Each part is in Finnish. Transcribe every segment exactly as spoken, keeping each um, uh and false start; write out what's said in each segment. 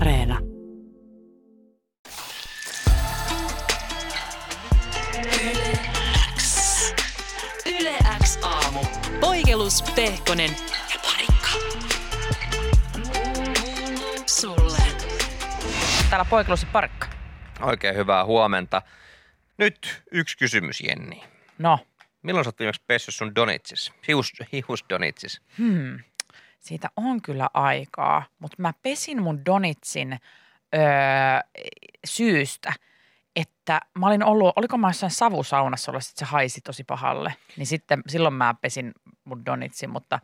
Areena. Yle X. Yle X aamu. Poikelus, Pehkonen ja Parikka. Sulle. Täällä Poikelus ja Parikka. Oikein hyvää huomenta. Nyt yksi kysymys, Jenni. No. Milloin sä oot viimeksi pessyt sun donitsis? Hius, hiusdonitsis. Hmm. Siitä on kyllä aikaa, mutta mä pesin mun donitsin öö, syystä, että mä olin ollut, oliko mä jossain savusaunassa ollut, että se haisi tosi pahalle. Niin sitten silloin mä pesin mun donitsin, mutta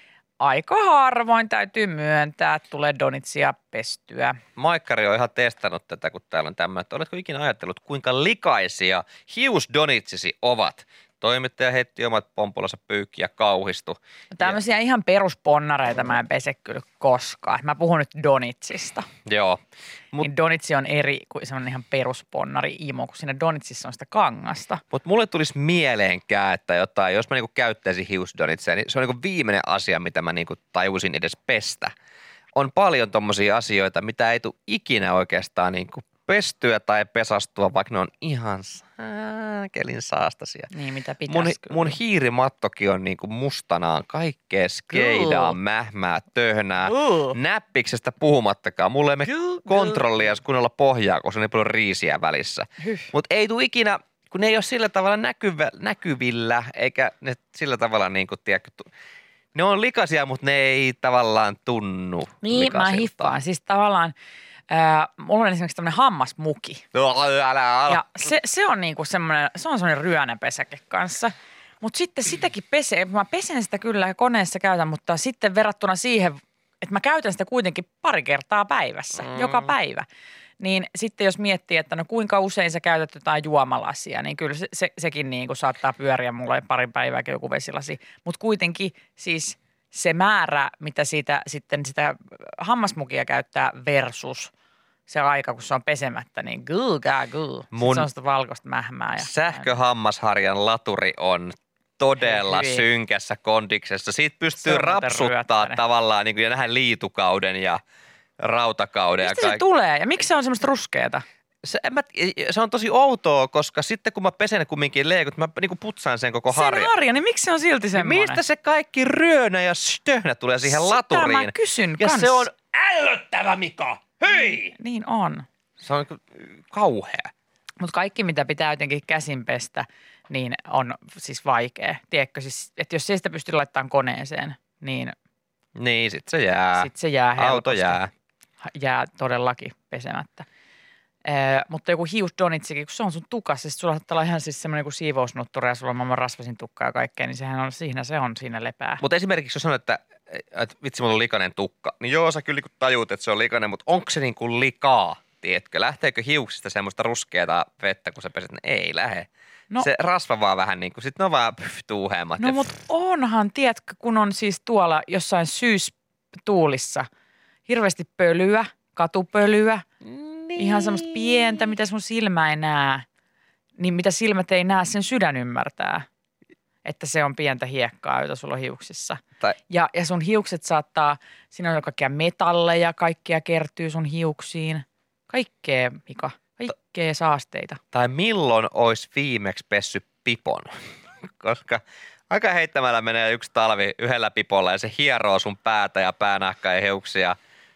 aika harvoin täytyy myöntää, että tulee donitsia pestyä. Maikkari on ihan testannut tätä, kun täällä on tämmöinen, että oletko ikinä ajatellut, kuinka likaisia hiusdonitsisi ovat? Toimittaja heitti omat pompolansa pyykkiä ja kauhistui. No tämmöisiä ja ihan perusponnareita mä en pese kyllä koskaan. Mä puhun nyt donitsista. Joo. Mut, niin donitsi on eri kuin semmoinen ihan perusponnari imo, kun siinä donitsissa on sitä kangasta. Mutta mulle tulisi mieleenkään, että jotain, jos mä niinku käyttäisin hiusdonitseja, niin se on niinku viimeinen asia, mitä mä niinku tajuisin edes pestä. On paljon tommosia asioita, mitä ei tule ikinä oikeastaan niinku pestyä tai pesastua, vaikka ne on ihan sääkelin saastaisia. Niin, mitä pitäisi Mun, kyllä. mun hiirimattokin on niinku mustanaan kaikkea skeidaa, Uh. mähmää, töhnää, Uh. näppiksestä puhumattakaan. Mulla ei mene Kyllä, kontrollia kunnolla pohjaa, koska on niin paljon riisiä välissä. Hyh. Mutta ei tule ikinä, kun ne ei ole sillä tavalla näkyvä, näkyvillä, eikä ne sillä tavalla niin kuin, tiedätkö, ne on likaisia, mutta ne ei tavallaan tunnu Niin, mä likaisilta. hiffaan. Siis tavallaan, äh, mulla on esimerkiksi tämmöinen hammasmuki. No, älä, älä. Ja se, se on niinku semmoinen, se on semmoinen ryönäpesäke kanssa. Mutta sitten sitäkin pesee, mä pesen sitä kyllä koneessa käytän, mutta sitten verrattuna siihen, että mä käytän sitä kuitenkin pari kertaa päivässä, mm. joka päivä. Niin sitten jos miettii, että no kuinka usein sä käytät jotain juomalasia, niin kyllä se, se, sekin niin kuin saattaa pyöriä mulle parin päivääkin joku vesilasi. Mutta kuitenkin siis se määrä, mitä siitä sitten sitä hammasmukia käyttää versus se aika, kun se on pesemättä, niin guu, gää, guu. Mun se on sitä valkoista mähmää. Ja sähköhammasharjan laturi on todella Hyvin. synkässä kondiksessa. Siitä Se pystyy on muuten rapsuttaa ryöttäinen. tavallaan niin kuin, ja nähdään liitukauden ja rautakauden. mistä ja se kaik- tulee ja miksi se on semmoista ruskeata? Se, en mä, se on tosi outoa, koska sitten kun mä pesen kumminkin leikut, mä niinku putsaan sen koko Sen harjan. harja, niin miksi se on silti semmoinen? Mistä se kaikki ryönä ja stöhnä tulee siihen Sitä laturiin? mä kysyn ja kans. se on ällöttävä, Mika! Hyi! Niin on. Se on kauhea. Mutta kaikki, mitä pitää jotenkin käsin pestä, niin on siis vaikea. Tiedätkö, siis, että jos ei sitä pysty laittamaan koneeseen, niin Niin, sit se jää. sitten se jää helposti. Auto jää. Jää todellakin pesemättä. Ee, mutta joku hiusdonitsikin, kun se on sun tukassa, siis sulla saattaa olla ihan siis semmoinen kuin siivousnuttura ja sulla on maailman rasvasin tukka ja kaikkea, niin sehän on siinä, se on siinä lepää. Mutta esimerkiksi jos sanot, että, että vitsi, mulla on likainen tukka, niin joo, sä kyllä niinku tajuut, että se on likainen, mutta onko se niinku likaa, tiedätkö? Lähteekö hiuksista semmoista ruskeata vettä, kun sä peset? Ei lähe. No- Se rasva vaan vähän niin kuin, sit ne on vaan pyh, tuuheemmat. No ja mutta onhan, tiedätkö, kun on siis tuolla jossain syystuulissa hirveästi pölyä, katupölyä, niin. ihan semmoista pientä, mitä sun silmä ei näe, niin mitä silmät ei näe, sen sydän ymmärtää, että se on pientä hiekkaa, jota sulla on hiuksissa. Tai, Ja, ja sun hiukset saattaa, siinä on kaikkia metalleja, kaikkia kertyy sun hiuksiin. Kaikkea, Mika, kaikkea saasteita. tai milloin olisi viimeksi pessy pipon? Koska aika heittämällä menee yksi talvi yhdellä pipolla ja se hieroo sun päätä ja päänahkaa ja hiuksia.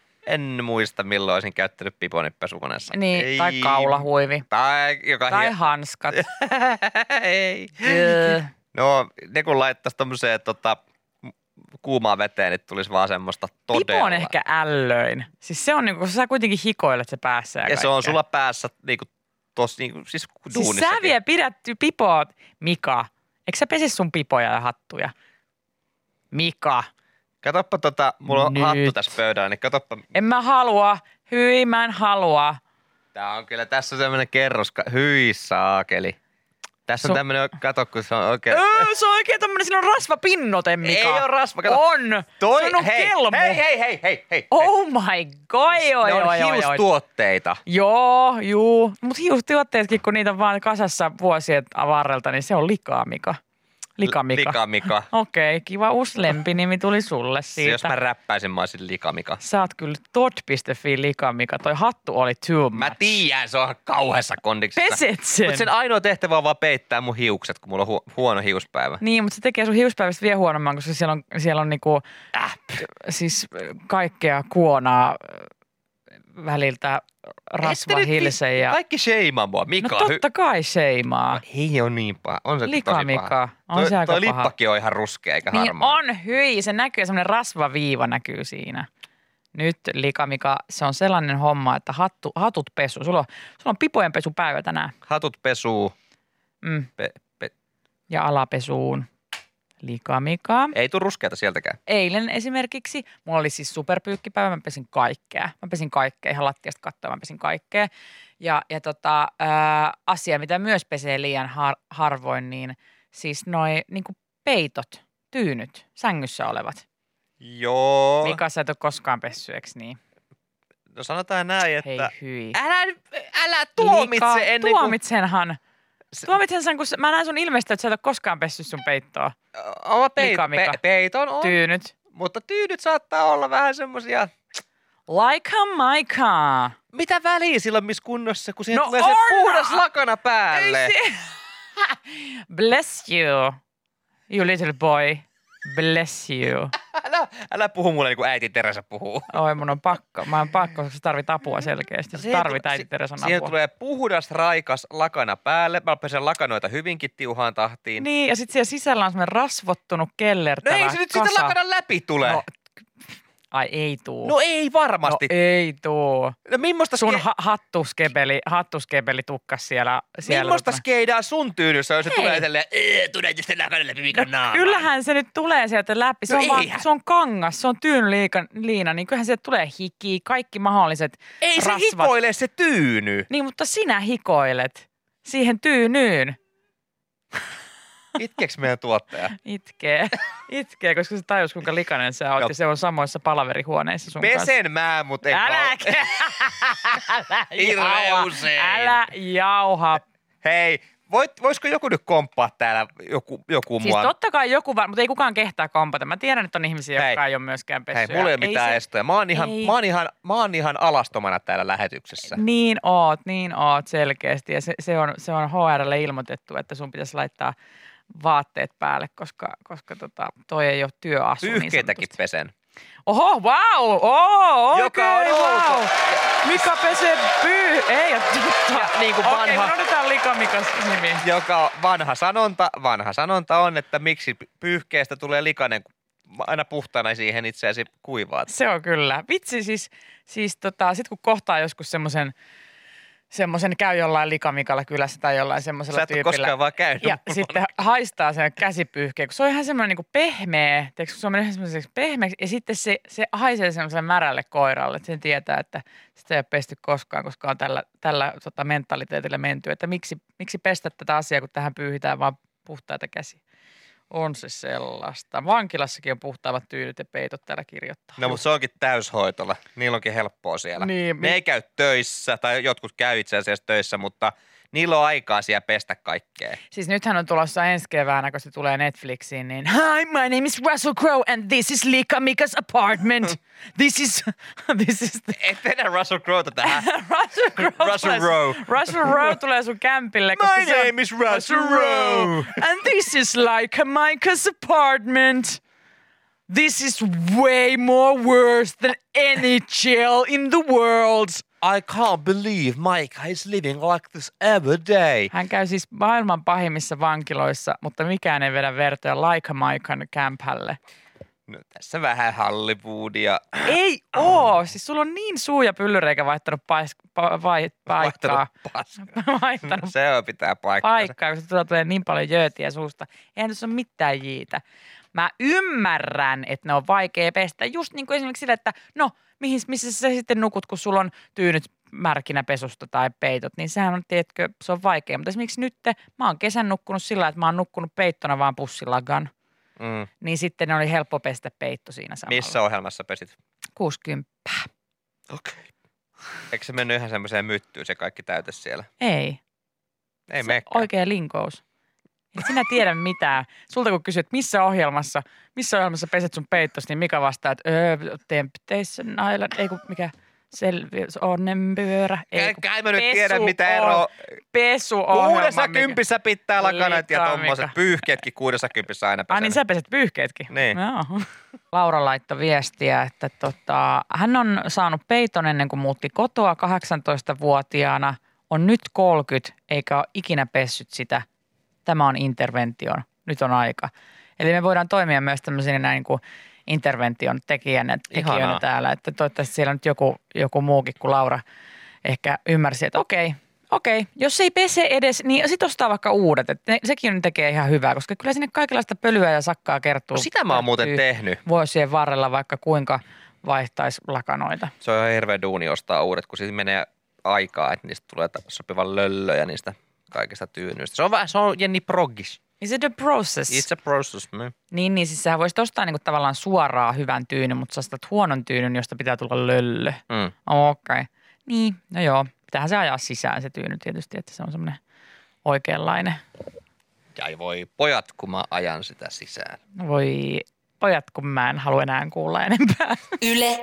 En muista milloin olisin käyttänyt piponin pesukoneessa. Niin, Ei. tai kaulahuivi. Tai joka Tai hie- hanskat. Ei. Öö. No, ne kun laittaisi tommoseen tota, kuumaan veteen, niin tulisi vaan semmoista todella. Pipo on ehkä ällöin. Siis se on niinku, kun sä kuitenkin hikoilet se päässä ja Ja se on kaikkea. sulla päässä niinku tos niinku, siis Siis duunissakin. sä vielä pidät pipoa, Mika. Eikö sä pese sun pipoja ja hattuja? Mika. Katoppa tota, mulla on Nyt. hattu tässä pöydällä, niin katoppa. En mä halua. Hyi, mä en halua. Tää on kyllä, tässä on semmoinen kerros, hyi saakeli. Tässä on Se- tämmönen, kato kun se on oikein. Öö, se on oikein tommonen, siinä on rasvapinnote, Mika. Ei oo rasva, kato. On. Toi, se on hei, kelmu. hei, hei, hei, hei, hei. Oh my god, joo, Ne joo, on joo, joo. hiustuotteita. Joo, juu. Mutta hiustuotteetkin, kun niitä on vaan kasassa vuosien varrelta, niin se on likaa, Mika. Likamika. Likamika. Okei, okay, kiva uusi lempinimi tuli sulle siitä. Jos mä räppäisin, mä olisin Likamika. Sä oot kyllä tot piste fi Likamika. Toi hattu oli too much. Mä tiedän, se on kauheassa kondiksessa. Peset sen. Mutta sen ainoa tehtävä on vaan peittää mun hiukset, kun mulla on hu- huono hiuspäivä. Niin, mutta se tekee sun hiuspäivästä vielä huonomman, koska siellä on, siellä on niinku, äh, siis kaikkea kuonaa väliltä rasvahilsejä. Ja... Kaikki sheimaa mua. Mika, No totta kai sheimaa. Ei ole niin paha. On se Likamika. tosi paha. On toi, se aika toi paha. lippakin on ihan ruskea eikä Niin harmaa. on, hyi. Se näkyy, semmoinen rasvaviiva näkyy siinä. Nyt Likamika, se on sellainen homma, että hattu, hatut pesu. Sulla on, sulla on pipojen pesupäivä tänään. Hatut pesuu. Mm. Pe, pe. Ja alapesuun. Likamika. Ei tule ruskeata sieltäkään. Eilen esimerkiksi, mulla oli siis superpyykkipäivä, mä pesin kaikkea. Mä pesin kaikkea, ihan lattiasta katsoa, mä pesin kaikkea. Ja, ja tota, ää, asia, mitä myös pesee liian har, harvoin, niin siis noi niinku peitot, tyynyt, sängyssä olevat. Joo. Mika, sä et ole koskaan pessy, eks niin? No sanotaan näin, että... Hei hyi. Älä, älä tuomitse Lika, ennen kuin... Tuomitsenhan. Tuomitsenhan, kun sä- mä näen sun ilmeistä, että sä et ole koskaan pessy sun peittoa. Oma peit, Likamika. pe, peiton on, Tyynyt. mutta tyynyt saattaa olla vähän semmosia... Like a Maika. Mitä väliä silloin missä kunnossa, kun siihen No tulee se on! puhdas lakana päälle? Ei se... Bless you, you little boy. Bless you. Älä, älä puhu mulle niin kuin äiti Teresa puhuu. Oi, mun on pakko. Mä oon pakko, koska sä tarvit apua selkeästi. Sä tarvit äiti Teresan apua. Siihen tulee puhdas, raikas lakana päälle. Mä pesen lakanoita hyvinkin tiuhaan tahtiin. Niin, ja sitten siellä sisällä on semmoinen rasvottunut No kellertävä ei se nyt kasa. sitä lakanan läpi tule. No, ai ei tuu. No ei varmasti. No ei tuu. No millaista, Sun ske- ha- hattuskebeli, hattuskebeli tukkas siellä. siellä millaista tota- skeidaa sun tyynyssä, jos se Hei. tulee silleen, "Ee, tulee tästä lakanan läpi Mikan naamaan." Kyllähän se nyt tulee sieltä läpi. Se, No on, vaan, eihän. se on kangas, se on tyynyliina, liina, niin kyllähän sieltä tulee hiki, kaikki mahdolliset Ei se rasvat. hikoile se tyyny. Niin, mutta sinä hikoilet siihen tyynyyn. Itkeks meidän tuottaja? Itkee, itkee, koska se tajus, kuinka likainen sä oot, No. ja se on samoissa palaverihuoneissa sun kanssa. Pesen mä, mutta ei Älä, kau- älä Hirveän jauha, usein. älä jauha. Hei, voit, voisiko joku nyt komppaa täällä joku, joku Siis mua? totta kai joku, var- mutta ei kukaan kehtaa kompata. Mä tiedän, että on ihmisiä, Hei. jotka ei ole myöskään Hei, pessyjä. mulla ei ole mitään se- estoja. Mä oon, ihan, ei. mä, oon ihan, mä oon ihan alastomana täällä lähetyksessä. Niin oot, niin oot selkeästi. Ja se, se, on, se on H R:lle ilmoitettu, että sun pitäisi laittaa vaatteet päälle, koska, koska tota, toi ei ole työasu. niin Pyyhkeitäkin sanotusti. pesen. Oho, wow! Oh, Joka on oikein, outo. wow! Mika pesee pyy... Ei ole totta. Ja niin kuin Okei, vanha- unohdetaan Lika Mikas nimi. Joka vanha sanonta, vanha sanonta on, että miksi pyyhkeestä tulee likainen, kun aina puhtaana siihen itseäsi kuivaat. Se on kyllä. Vitsi siis, siis tota, sit kun kohtaa joskus semmoisen semmoisen käy jollain likamikalla kylässä tai jollain semmoisella Sä et ole tyypillä. koskaan vaan käynyt. Ja sitten haistaa sen käsipyyhkeen, kun se on ihan semmoinen niin kuin pehmeä, tiedätkö, kun se on mennyt ihan semmoiseksi pehmeäksi ja sitten se, se haisee semmoiselle märälle koiralle, että sen tietää, että sitä ei ole pesty koskaan, koska on tällä, tällä tota, mentaliteetillä menty, että miksi, miksi pestä tätä asiaa, kun tähän pyyhitään vaan puhtaita käsiä. On se sellaista. Vankilassakin on puhtaavat tyynyt ja peitot täällä kirjoittaa. No, mutta se onkin täyshoitolla. Niillä onkin helppoa siellä. Niin, ne mi- ei käy töissä, tai jotkut käy itse asiassa töissä, mutta niillä on aikaa siellä pestä kaikkea. Siis nythän on tulossa ensi keväänä, kun se tulee Netflixiin, niin hi, my name is Russell Crowe and this is Lika Mika's apartment. This is, this is the... Et vedä Russell Croweta tähän. Russell Crowe Russell tulee- Rowe. Russell Rowe tulee sun kämpille. koska My se on- name is Russell Rowe. And this is Lika Mika's apartment. This is way more worse than any jail in the world. I can't believe Mike is living like this every day. Hän käy siis maailman pahimmissa vankiloissa, mutta mikään ei vedä vertoja Laika Maikan kämpälle. No, tässä vähän Hollywoodia. Ei oo! Siis sulla on niin suu ja pyllyreikä vaihtanut pais, pa, vai, paikkaa. Vaihtanut vaihtanut Se on pitää paikkaa. paikkaa, koska tuolla tulee niin paljon jöötiä suusta. Eihän tässä ole mitään jiitä. Mä ymmärrän, että ne on vaikea pestä. Just niin kuin esimerkiksi sillä, että no, mihin, missä sä sitten nukut, kun sulla on tyynyt märkinä pesusta tai peitot, niin sehän on, tiedätkö, se on vaikea. Mutta esimerkiksi nyt mä oon kesän nukkunut sillä, että mä oon nukkunut peittona vaan pussilagan. Mm. Niin sitten ne oli helppo pestä peitto siinä samalla. Missä ohjelmassa pesit? kuusikymmentä. Okei. Okay. Eikö se mennyt ihan semmoiseen myttyyn se kaikki täyte siellä? Ei. Ei Se meekään. oikea linkous. Et sinä tiedä mitään. Sulta kun kysyt, missä ohjelmassa, missä ohjelmassa peset sun peittos, niin Mika vastaa, että öö, Temptation Island, ei kun mikä, selviys, onnenpyörä. Ei, kun kai mä nyt pesu tiedän, mitä on- eroa. Pesuohjelma. Kuudessa mikä- kympissä pitää lakanat ja Liikaa, tommoset Mika. pyyhkeetkin kuudessa kympissä aina Ai pesänä. niin sä peset pyyhkeetkin? Niin. Joo. Laura laittoi viestiä, että tota, hän on saanut peiton ennen kuin muutti kotoa kahdeksantoistavuotiaana, on nyt kolmekymmentä eikä ole ikinä pessyt sitä. Tämä on intervention, nyt on aika. Eli me voidaan toimia myös tämmöisenä näin niin kuin intervention tekijänä, tekijöinä Ihanaa. täällä. Että toivottavasti siellä nyt joku, joku muukin kuin Laura ehkä ymmärsi, että okei, okei, jos ei pese edes, niin sit ostaa vaikka uudet. Että ne, sekin tekee ihan hyvää, koska kyllä sinne kaikenlaista pölyä ja sakkaa kertuu. No sitä mä oon muuten Kertyy tehnyt. Vuosien varrella vaikka kuinka vaihtaisi lakanoita. Se on ihan hirveä duuni ostaa uudet, kun siitä menee aikaa, että niistä tulee sopivan löllöjä niistä kaikista tyynyistä. Se on vähän, se on Jenni Proggis. Is it a process? It's a process, man. Niin, niin siis sähän voisit ostaa niinku tavallaan suoraan hyvän tyynyn, mutta sä ostat huonon tyynyn, josta pitää tulla löllö. Mm. Okei. Okay. Niin, no joo. Pitäähän se ajaa sisään se tyyny tietysti, että se on semmoinen oikeanlainen. Ja ei voi pojat, kun mä ajan sitä sisään. No voi pojat, kun mä en halua enää kuulla enempää. Yle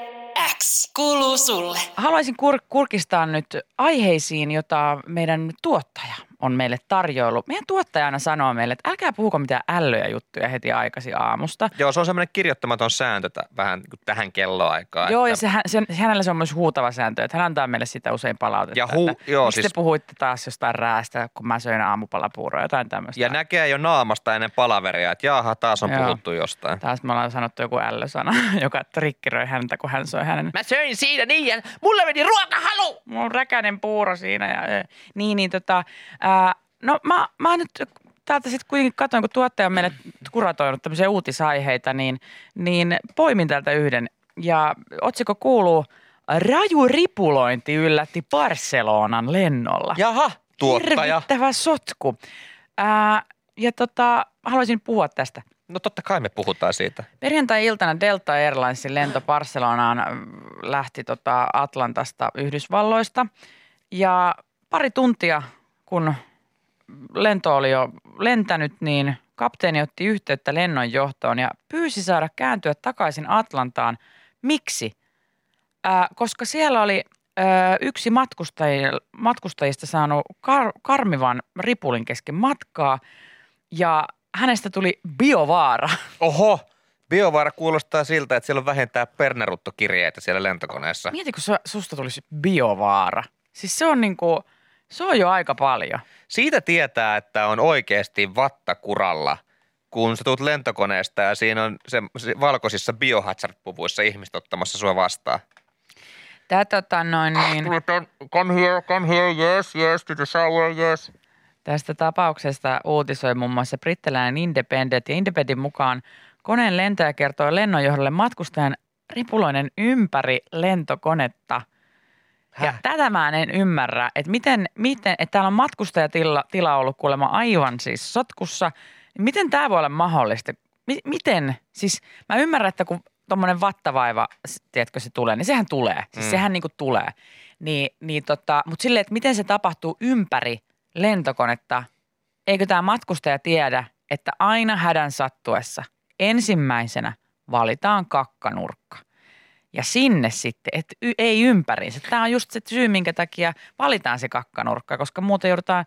X kuuluu sulle. Haluaisin kur- kurkistaa nyt aiheisiin, jota meidän tuottaja on meille tarjoillut. Meidän tuottaja aina sanoo meille, että älkää puhuko mitään ällöjä juttuja heti aikaisin aamusta. Joo, se on semmoinen kirjoittamaton sääntö t- vähän niin kuin tähän kelloaikaan. Joo, että- ja se, hän- se, hänellä se on myös huutava sääntö, että hän antaa meille sitä usein palautetta. Ja hu- että joo, miksi siis- te puhuitte taas jostain räästä, kun mä söin aamupalapuuroa, jotain tämmöistä. Ja näkee jo naamasta ennen palaveria, että jaha, taas on Joo. puhuttu jostain. Taas me ollaan sanottu joku ällösana, joka trikkeröi häntä, kun hän soi hänen. Mä söin siinä niin ja mulle meni ruokahalu! Mulla on räkäinen puuro siinä. Ja, ö, niin, niin tota, ää, no mä, mä nyt täältä sitten kuitenkin katsoin, kun tuottaja on meille kuratoinut tämmöisiä uutisaiheita, niin, niin poimin täältä yhden. Ja otsikko kuuluu, raju ripulointi yllätti Barcelonan lennolla. Jaha, tuottaja. Hirvittävä sotku. Ää, ja tota, haluaisin puhua tästä. No totta kai me puhutaan siitä. Perjantai-iltana Delta Airlinesin lento Barcelonaan mm, lähti tota Atlantasta Yhdysvalloista ja pari tuntia kun lento oli jo lentänyt, niin kapteeni otti yhteyttä lennonjohtoon ja pyysi saada kääntyä takaisin Atlantaan. Miksi? Ää, koska siellä oli ää, yksi matkustajista, matkustajista saanut kar, karmivan ripulin kesken matkaa ja hänestä tuli biovaara. Oho, biovaara kuulostaa siltä, että siellä on vähentää perneruttokirjeitä siellä lentokoneessa. Mieti, kun su- susta tulisi biovaara. Siis se on niinku, se on jo aika paljon. Siitä tietää, että on oikeasti vattakuralla, kun sä tulet lentokoneesta ja siinä on se, se valkoisissa biohazard-puvuissa ihmiset ottamassa sua vastaan. Tää tota noin niin, Come here, come here, yes, yes, to the shower, yes. tästä tapauksesta uutisoi muun muassa brittiläinen Independent ja Independentin mukaan koneen lentäjä kertoi lennonjohdolle matkustajan ripuloinen ympäri lentokonetta. Ja Häh? tätä mä en ymmärrä, että miten, miten että täällä on matkustajatila tila ollut kuulemma aivan siis sotkussa. Miten tämä voi olla mahdollista? M- miten? Siis mä ymmärrän, että kun tuommoinen vattavaiva, tiedätkö se tulee, niin sehän tulee. Siis Mm. sehän niinku tulee. Niin, niin tota, mutta silleen, että miten se tapahtuu ympäri lentokonetta, eikö tämä matkustaja tiedä, että aina hädän sattuessa ensimmäisenä valitaan kakkanurkka. Ja sinne sitten, että y- ei ympäriinsä. Tämä on just se syy, minkä takia valitaan se kakkanurkka, koska muuten joudutaan,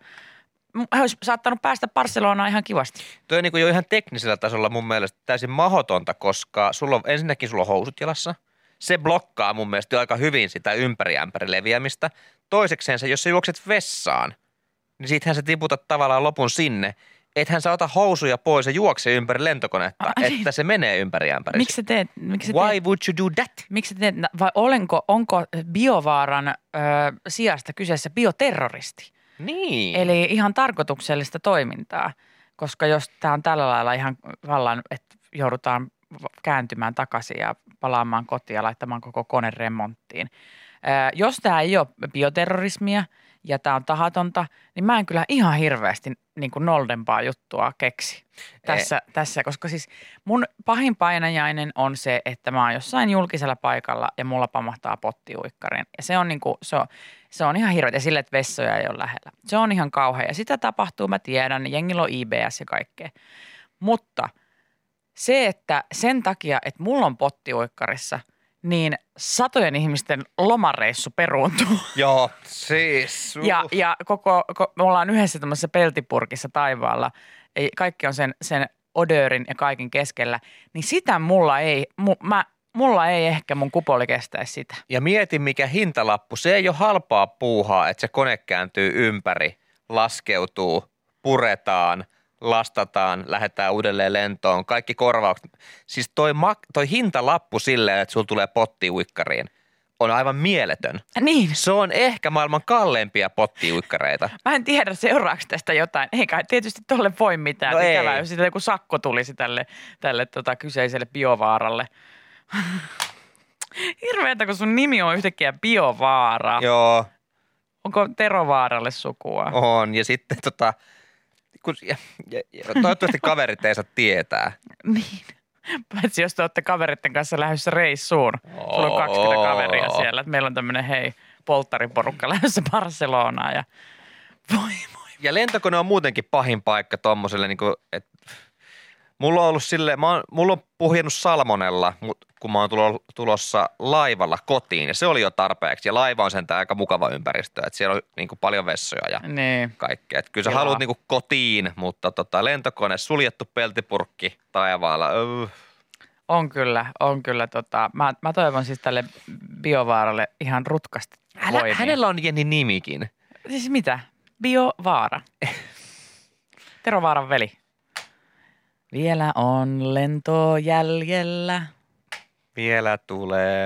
he olisi saattanut päästä Barcelonaan ihan kivasti. Tuo on niin kuin jo ihan teknisellä tasolla mun mielestä täysin mahdotonta, koska sulla on, ensinnäkin sulla on housut jalassa. Se blokkaa mun mielestä jo aika hyvin sitä ympäri ämpäri leviämistä. Toisekseen se, jos sä juokset vessaan, niin siitähän sä tiputat tavallaan lopun sinne. Ethän sä ota housuja pois ja juokse ympäri lentokonetta, Ah, niin. että se menee ympäri ämpäri. Miksi sä teet, miksi sä Why teet, would you do that? miksi sä teet vai olenko, onko biovaaran ö, sijasta kyseessä bioterroristi? Niin. Eli ihan tarkoituksellista toimintaa, koska jos tämä on tällä lailla ihan vallan, että joudutaan kääntymään takaisin ja palaamaan kotiin ja laittamaan koko kone remonttiin. Ää, jos tämä ei ole bioterrorismia ja tämä on tahatonta, niin mä en kyllä ihan hirveästi niin kuin noldempaa juttua keksi tässä, tässä, koska siis mun pahin painajainen on se, että mä oon jossain julkisella paikalla ja mulla pamahtaa pottiuikkarin. Ja se on, niin kuin, se on, se on ihan hirveä, ja sille, että vessoja ei ole lähellä. Se on ihan kauhea ja sitä tapahtuu, mä tiedän, jengillä on I B S ja kaikkea. Mutta se, että sen takia, että mulla on pottiuikkarissa, niin satojen ihmisten lomareissu peruuntuu. Joo, siis. Ja, ja koko, ko, me ollaan yhdessä tämmöisessä peltipurkissa taivaalla. Ei, kaikki on sen, sen odöörin ja kaiken keskellä. Niin sitä mulla ei, mu, mä, mulla ei ehkä mun kupoli kestäisi sitä. Ja mieti, mikä hintalappu. Se ei ole halpaa puuhaa, että se kone kääntyy ympäri, laskeutuu, puretaan, lastataan, lähdetään uudelleen lentoon, kaikki korvaukset. Siis toi, ma- toi hintalappu silleen, että sulla tulee pottiuikkariin, on aivan mieletön. Niin. Se on ehkä maailman kalleimpia pottiuikkareita. Mä en tiedä, seuraako tästä jotain. Eikä tietysti tolle voi mitään. No ei. Ikävää, jos siitä joku sakko tulisi tälle, tälle tota, kyseiselle biovaaralle. Hirveetä, kun sun nimi on yhtäkkiä Biovaara. Joo. Onko Terovaaralle sukua? On. Ja sitten tota, kun, ja, ja, ja, toivottavasti kaverit ei saa tietää. Niin. Paitsi jos te olette kaveritten kanssa lähdössä reissuun. Sulla on kaksikymmentä kaveria siellä. Että meillä on tämmöinen hei polttariporukka lähdössä Barcelonaan. Ja voi voi. Ja lentokone on muutenkin pahin paikka tommoselle, niin kuin, että mulla on ollut silleen, mä oon, mulla on puhjennut salmonella, kun mä oon tulo, tulossa laivalla kotiin ja se oli jo tarpeeksi. Ja laiva on sentään aika mukava ympäristö, että siellä on niin kuin paljon vessoja ja niin. kaikkea. Että kyllä sä Joo. haluat niin kuin kotiin, mutta tota, lentokone, suljettu peltipurkki taivaalla. Öh. On kyllä, on kyllä. Tota, mä, mä toivon siis tälle Biovaaralle ihan rutkasti Hänä, voimia. hänellä on Jenni nimikin. Siis mitä? Biovaara. Terovaaran veli. Vielä on lento jäljellä. Vielä tulee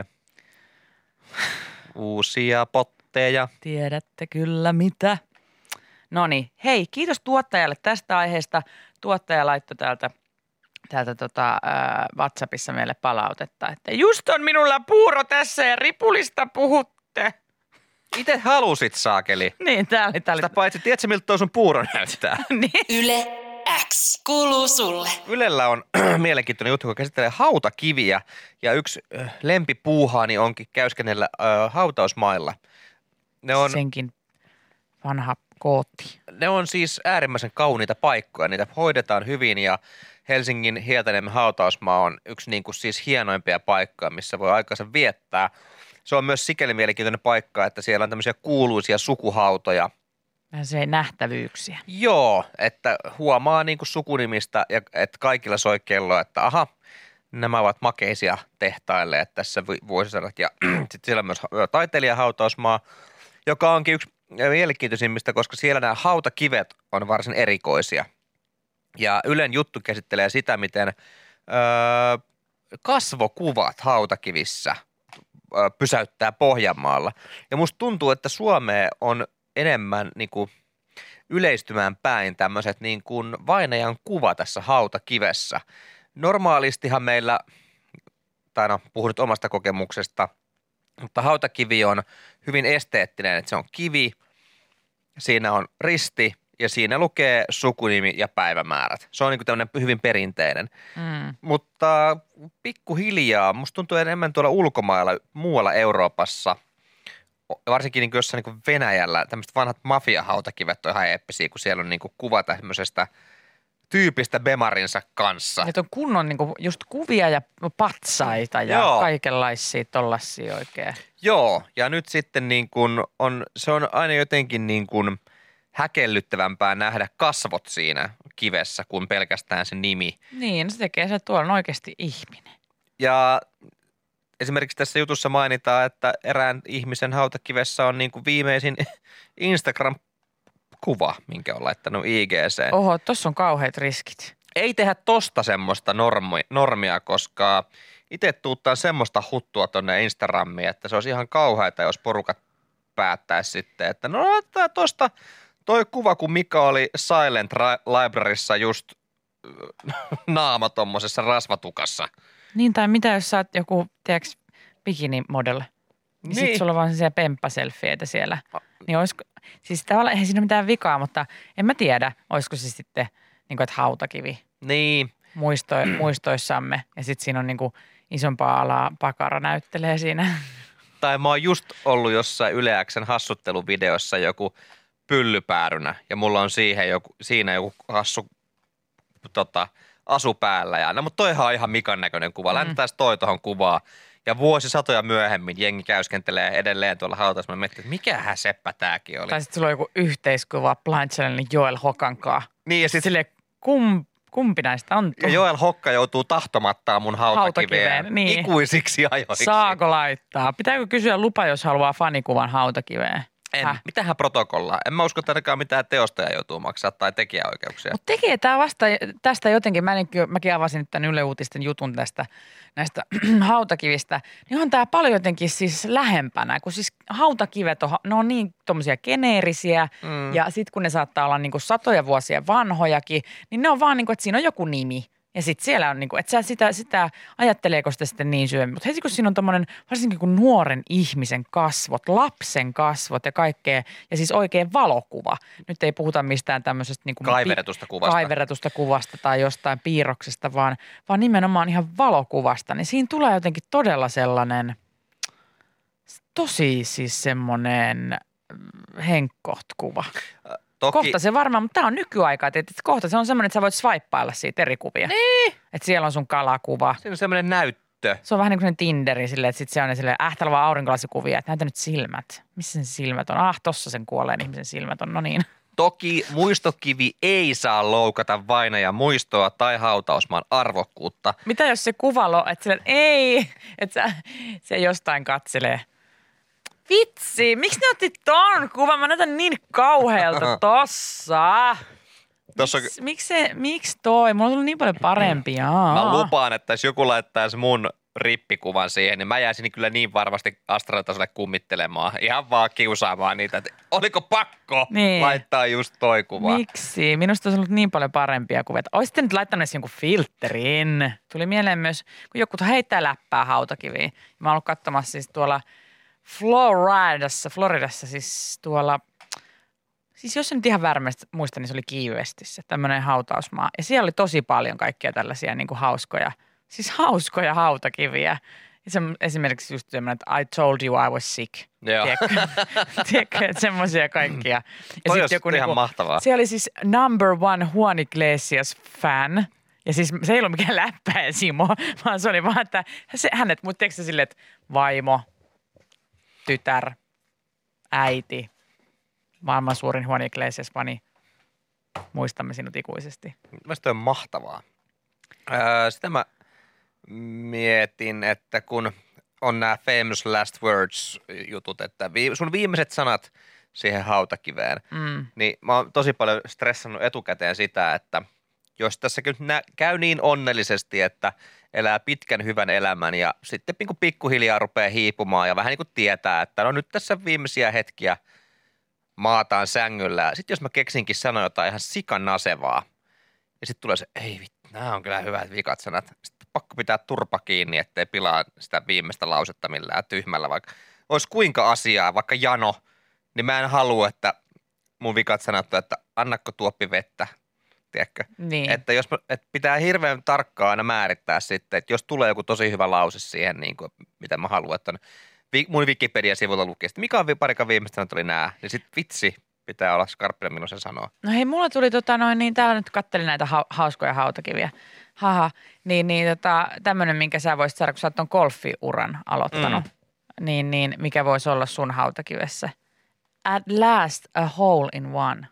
uusia potteja. Tiedätte kyllä mitä. Noniin, hei, kiitos tuottajalle tästä aiheesta. Tuottaja laittoi täältä, täältä tota, ää, WhatsAppissa meille palautetta, että just on minulla puuro tässä ja ripulista puhutte. Itse halusit, saakeli. Niin, tää oli, tää oli. Sitä paitsi, tiedätkö miltä toi sun puuro näyttää? Niin. Yle X kuuluu sulle. Ylellä on mielenkiintoinen juttu, kun käsittelee hautakiviä ja yksi äh, lempipuuhaani onkin käyskennellä äh, hautausmailla. Ne on, Senkin vanha kootti. ne on siis äärimmäisen kauniita paikkoja, niitä hoidetaan hyvin ja Helsingin Hietaniemen hautausmaa on yksi niin kuin siis hienoimpia paikkoja, missä voi aikansa viettää. Se on myös sikäli mielenkiintoinen paikka, että siellä on tämmöisiä kuuluisia sukuhautoja. Vähän se nähtävyyksiä. Joo, että huomaa niin kuin sukunimistä ja että kaikilla soi kello, että aha, nämä ovat makeisia tehtaille, että tässä vuosisadat. Ja sitten siellä on myös taiteilijahautausmaa, joka onkin yksi mielenkiintoisimmista, koska siellä nämä hautakivet on varsin erikoisia. Ja Ylen juttu käsittelee sitä, miten öö, kasvokuvat hautakivissä öö, pysäyttää Pohjanmaalla. Ja musta tuntuu, että Suomeen on enemmän niin kuin yleistymään päin tämmöiset niin kuin vainajan kuva tässä hautakivessä. Normaalistihan meillä, tai no puhun nyt omasta kokemuksesta, mutta hautakivi on hyvin esteettinen, että se on kivi, siinä on risti ja siinä lukee sukunimi ja päivämäärät. Se on niin kuin tämmöinen hyvin perinteinen. Mm. Mutta pikkuhiljaa, musta tuntuu enemmän tuolla ulkomailla, muualla Euroopassa, varsinkin niin kuin jossain niin kuin Venäjällä, tämmöiset vanhat mafiahautakivet on ihan eeppisiä, kun siellä on niin kuin kuva tämmöisestä tyypistä bemarinsa kanssa. Että on kunnon niin kuin just kuvia ja patsaita ja Joo. kaikenlaisia tollaisia oikein. Joo, ja nyt sitten niin kuin on, se on aina jotenkin niin kuin häkellyttävämpää nähdä kasvot siinä kivessä kuin pelkästään se nimi. Niin, se tekee se, että tuolla on oikeasti ihminen. Ja esimerkiksi tässä jutussa mainitaan, että erään ihmisen hautakivessä on niin kuin viimeisin Instagram-kuva, minkä on laittanut I G C:hen. Oho, tossa on kauheat riskit. Ei tehdä tosta semmoista normi, normia, koska itse tuuttaan semmoista huttua tonne Instagramiin, että se olisi ihan kauheata, jos porukat päättäisi sitten, että no laittaa tosta toi kuva, kun Mika oli Silent Libraryssa just naama tommosessa rasvatukassa. Niin, tai mitä jos sä oot joku, tiedätkö, bikini-model. Niin, Niin. sit sulla on vaan sellaisia pemppaselfieitä siellä Niin olisiko, siis tavallaan eihän siinä ole mitään vikaa, mutta en mä tiedä, olisiko se sitten niin kuin, että hautakivi Niin. muisto, muistoissamme. Ja sitten siinä on niin kuin isompaa alaa pakara näyttelee siinä. Tai mä oon just ollut jossain Yle X:n hassutteluvideossa joku pyllypäärynä ja mulla on siihen joku, siinä joku hassu tota, asu päällä. Ja, no mutta toihan on ihan Mikan näköinen kuva. Mm. Läntäis toi tohon kuvaa. Ja vuosisatoja myöhemmin jengi käyskentelee edelleen tuolla hautausmaalla. Mä miettii, että mikähän seppä tääkin oli. Tai sitten sulla on joku yhteiskuva Blind Channelin Joel Hokankaa. Niin ja sit Silleen, kum, kumpi näistä on tuo? ja Joel Hokka joutuu tahtomattaan mun hautakiveen, Hautakiveen, niin. ikuisiksi ajoiksi. Saako laittaa? Pitääkö kysyä lupa, jos haluaa fanikuvan hautakiveen? En, Häh? mitähän protokollaa? En mä usko, että ainakaan mitään teostaja joutuu maksaa tai tekijäoikeuksia. Mutta tekee tämä vasta tästä jotenkin, mä en, mäkin avasin nyt tämän Yle Uutisten jutun tästä näistä hautakivistä, niin on tämä paljon jotenkin siis lähempänä, kun siis hautakivet on, ne on niin tommosia geneerisiä mm. ja sitten kun ne saattaa olla niinku satoja vuosia vanhojakin, niin ne on vaan niinku, että siinä on joku nimi. Ja sitten siellä on, niinku, että sä sitä, sitä ajatteleeko sitä sitten niin syömmin. Mutta heti kun siinä on tommoinen, varsinkin kun nuoren ihmisen kasvot, lapsen kasvot ja kaikkea, ja siis oikein valokuva. Nyt ei puhuta mistään tämmöisestä niinku Kaiverretusta kuvasta. Kaiverretusta kuvasta tai jostain piirroksesta, vaan, vaan nimenomaan ihan valokuvasta. Niin siinä tulee jotenkin todella sellainen, tosi siis semmoinen henkkoht kuva. Toki, Kohta se varmaan, mutta tämä on nykyaikaa, että kohta se on semmoinen, että sä voit swipeailla siitä eri kuvia. Niin. Että siellä on sun kalakuva. Siinä on semmoinen näyttö. Se on vähän niin kuin Tinderi silleen, että sit se on silleen ähtälevä aurinkolasukuvia, että näytä nyt silmät. Missä sen silmät on? Ah, tossa sen kuolleen ihmisen silmät on, no niin. Toki muistokivi ei saa loukata vainajan muistoa tai hautausmaan arvokkuutta. Mitä jos se kuvalo, että silleen, ei, että se jostain katselee. Vitsi, miksi ne otti ton kuvan? Mä näytän niin kauhealta tossa. Tossa... Miks, miksi, se, miksi toi? Mulla on tullut niin paljon parempia. Mä lupaan, että jos joku laittaisi mun rippikuvan siihen, niin mä jäisin kyllä niin varmasti astraalitasolle kummittelemaan. Ihan vaan kiusaamaan niitä, että oliko pakko niin. laittaa just toi kuva. Miksi? Minusta olisi ollut niin paljon parempia kuvia. Olisitte nyt laittanut jonkun filterin. Tuli mieleen myös, kun joku heittää läppää hautakiviin. Mä oon ollut katsomassa siis tuolla Floridassa, Floridassa siis tuolla, siis jos en nyt ihan väärästi muista, niin se oli Key Westissä, tämmöinen hautausmaa. Ja siellä oli tosi paljon kaikkia tällaisia niin kuin hauskoja, siis hauskoja hautakiviä. Ja se, esimerkiksi just semmoinen, että I told you I was sick. Joo. Tiedätkö, tiedätkö että semmoisia kaikkia. Ja toi sit joku, ihan niinku, mahtavaa. Se oli siis number one Juan Iglesias fan. Ja siis se ei ollut mikään läppäjä Simo, vaan se oli vaan, että se, hänet, mutta tiedätkö silleen, että vaimo, tytär, äiti, maailman suurin Juan Iglesias-fani. Muistamme sinut ikuisesti. Mielestäni on mahtavaa. Öö, sitä mä mietin, että kun on nämä famous last words jutut, että vi- sun viimeiset sanat siihen hautakiveen, mm. niin mä oon tosi paljon stressannut etukäteen sitä, että jos tässä nä- käy niin onnellisesti, että elää pitkän hyvän elämän ja sitten niin kuin pikkuhiljaa rupeaa hiipumaan ja vähän niin kuin tietää, että no nyt tässä viimeisiä hetkiä maataan sängyllä. Sitten jos mä keksinkin sanoa jotain ihan sikan nasevaa ja sitten tulee se, ei vittu, nämä on kyllä hyvät vikat sanat. Sitten pakko pitää turpa kiinni, ettei pilaa sitä viimeistä lausetta millään tyhmällä. Vaikka olisi kuinka asiaa, vaikka jano, niin mä en halua, että mun vikat sanat on, että annakko tuoppi vettä. Tiedätkö? Niin. Että jos että pitää hirveän tarkkaan aina määrittää sitten, että jos tulee joku tosi hyvä lause siihen, niin kuin, mitä mä haluan, että on, mun Wikipedia-sivulla lukee, että mikä on parikan viimeistä sanat oli nää, niin sit vitsi pitää olla skarppina, milloin se sanoo. No hei, mulla tuli tota noin, niin täällä nyt kattelin näitä ha- hauskoja hautakiviä. Haha, niin, niin tota, tämmönen, minkä sä voisit saada, kun sä oot ton golfiuran aloittanut, mm. niin, niin mikä voisi olla sun hautakivessä? At last a hole in one.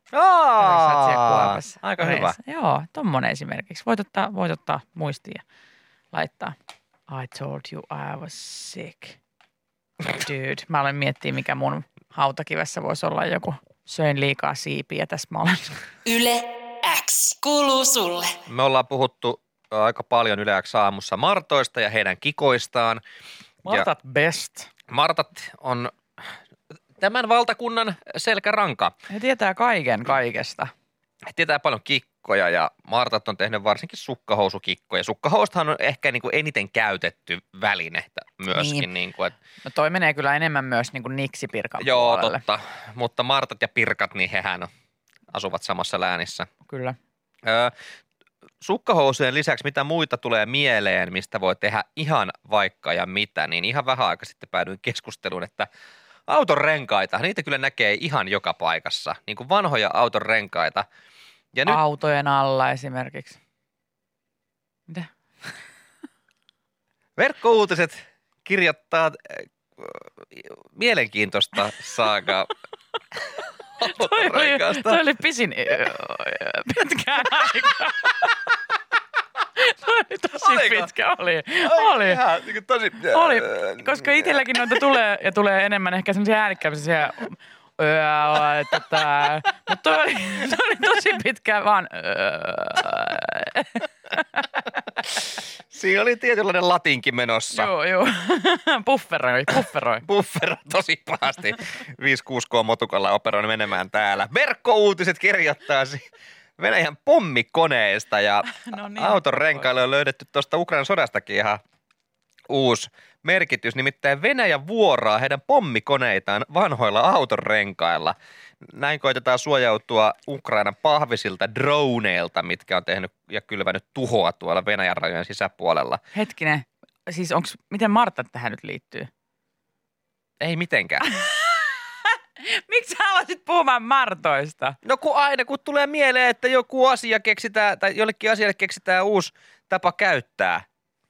Aa, aika reis. hyvä. Joo, tommonen esimerkiksi. Voit ottaa, voit ottaa muistiin ja laittaa. I told you I was sick. Dude, mä olen miettiä, mikä mun hautakivessä voisi olla joku. Söin liikaa siipiä, tässä mä olen. Yle X kuuluu sulle. Me ollaan puhuttu aika paljon Yle X aamussa Martoista ja heidän kikoistaan. Martat ja best. Martat on tämän valtakunnan selkäranka. He tietää kaiken kaikesta. tietää paljon kikkoja ja Martat on tehnyt varsinkin sukkahousukikkoja. Sukkahoustahan on ehkä niin kuin eniten käytetty väline myöskin. Niin. Niin kuin, että No toi menee kyllä enemmän myös niin kuin niksipirkan joo, puolelle. totta. Mutta Martat ja Pirkat, niin hehän on, asuvat samassa läänissä. Kyllä. Öö, sukkahousujen lisäksi mitä muita tulee mieleen, mistä voi tehdä ihan vaikka ja mitä, niin ihan vähän aika sitten päädyin keskusteluun, että auton renkaita, niitä kyllä näkee ihan joka paikassa, niin kuin vanhoja auton renkaita. Ja nyt, Autojen alla esimerkiksi. Mitä? Verkkouutiset kirjoittaa äh, mielenkiintoista saagaa Toi oli, autonrenkaasta. toi oli pisin öö, pitkään aikaa. Toi oli tosi Oliko? pitkä. Oli. Oli. Ihan, niin kuin tosi, Oli. Koska itselläkin noita tulee ja tulee enemmän ehkä semmoisia äänikkäämisiä. Öö, tota, mutta toi oli, toi oli tosi pitkä vaan. Öö. Siinä oli tietynlainen latinkin menossa. Joo, joo. Pufferoi, pufferoi. Buffero tosi pahasti viisi kuusi K-motukalla operoin menemään täällä. Verkkouutiset kirjoittaa si- Venäjän pommikoneesta ja No niin, auton renkaille on löydetty tuosta Ukrainan sodastakin ihan uusi merkitys. Nimittäin Venäjä vuoraa heidän pommikoneitaan vanhoilla auton renkailla. Näin koitetaan suojautua Ukrainan pahvisilta droneilta, mitkä on tehnyt ja kylvänyt tuhoa tuolla Venäjän rajojen sisäpuolella. Hetkinen, siis onks, miten Martta tähän nyt liittyy? Ei mitenkään. Miksi sä aloitit puhumaan Martoista? No kun aina, kun tulee mieleen, että joku asia keksitään, tai jollekin asialle keksitään uusi tapa käyttää,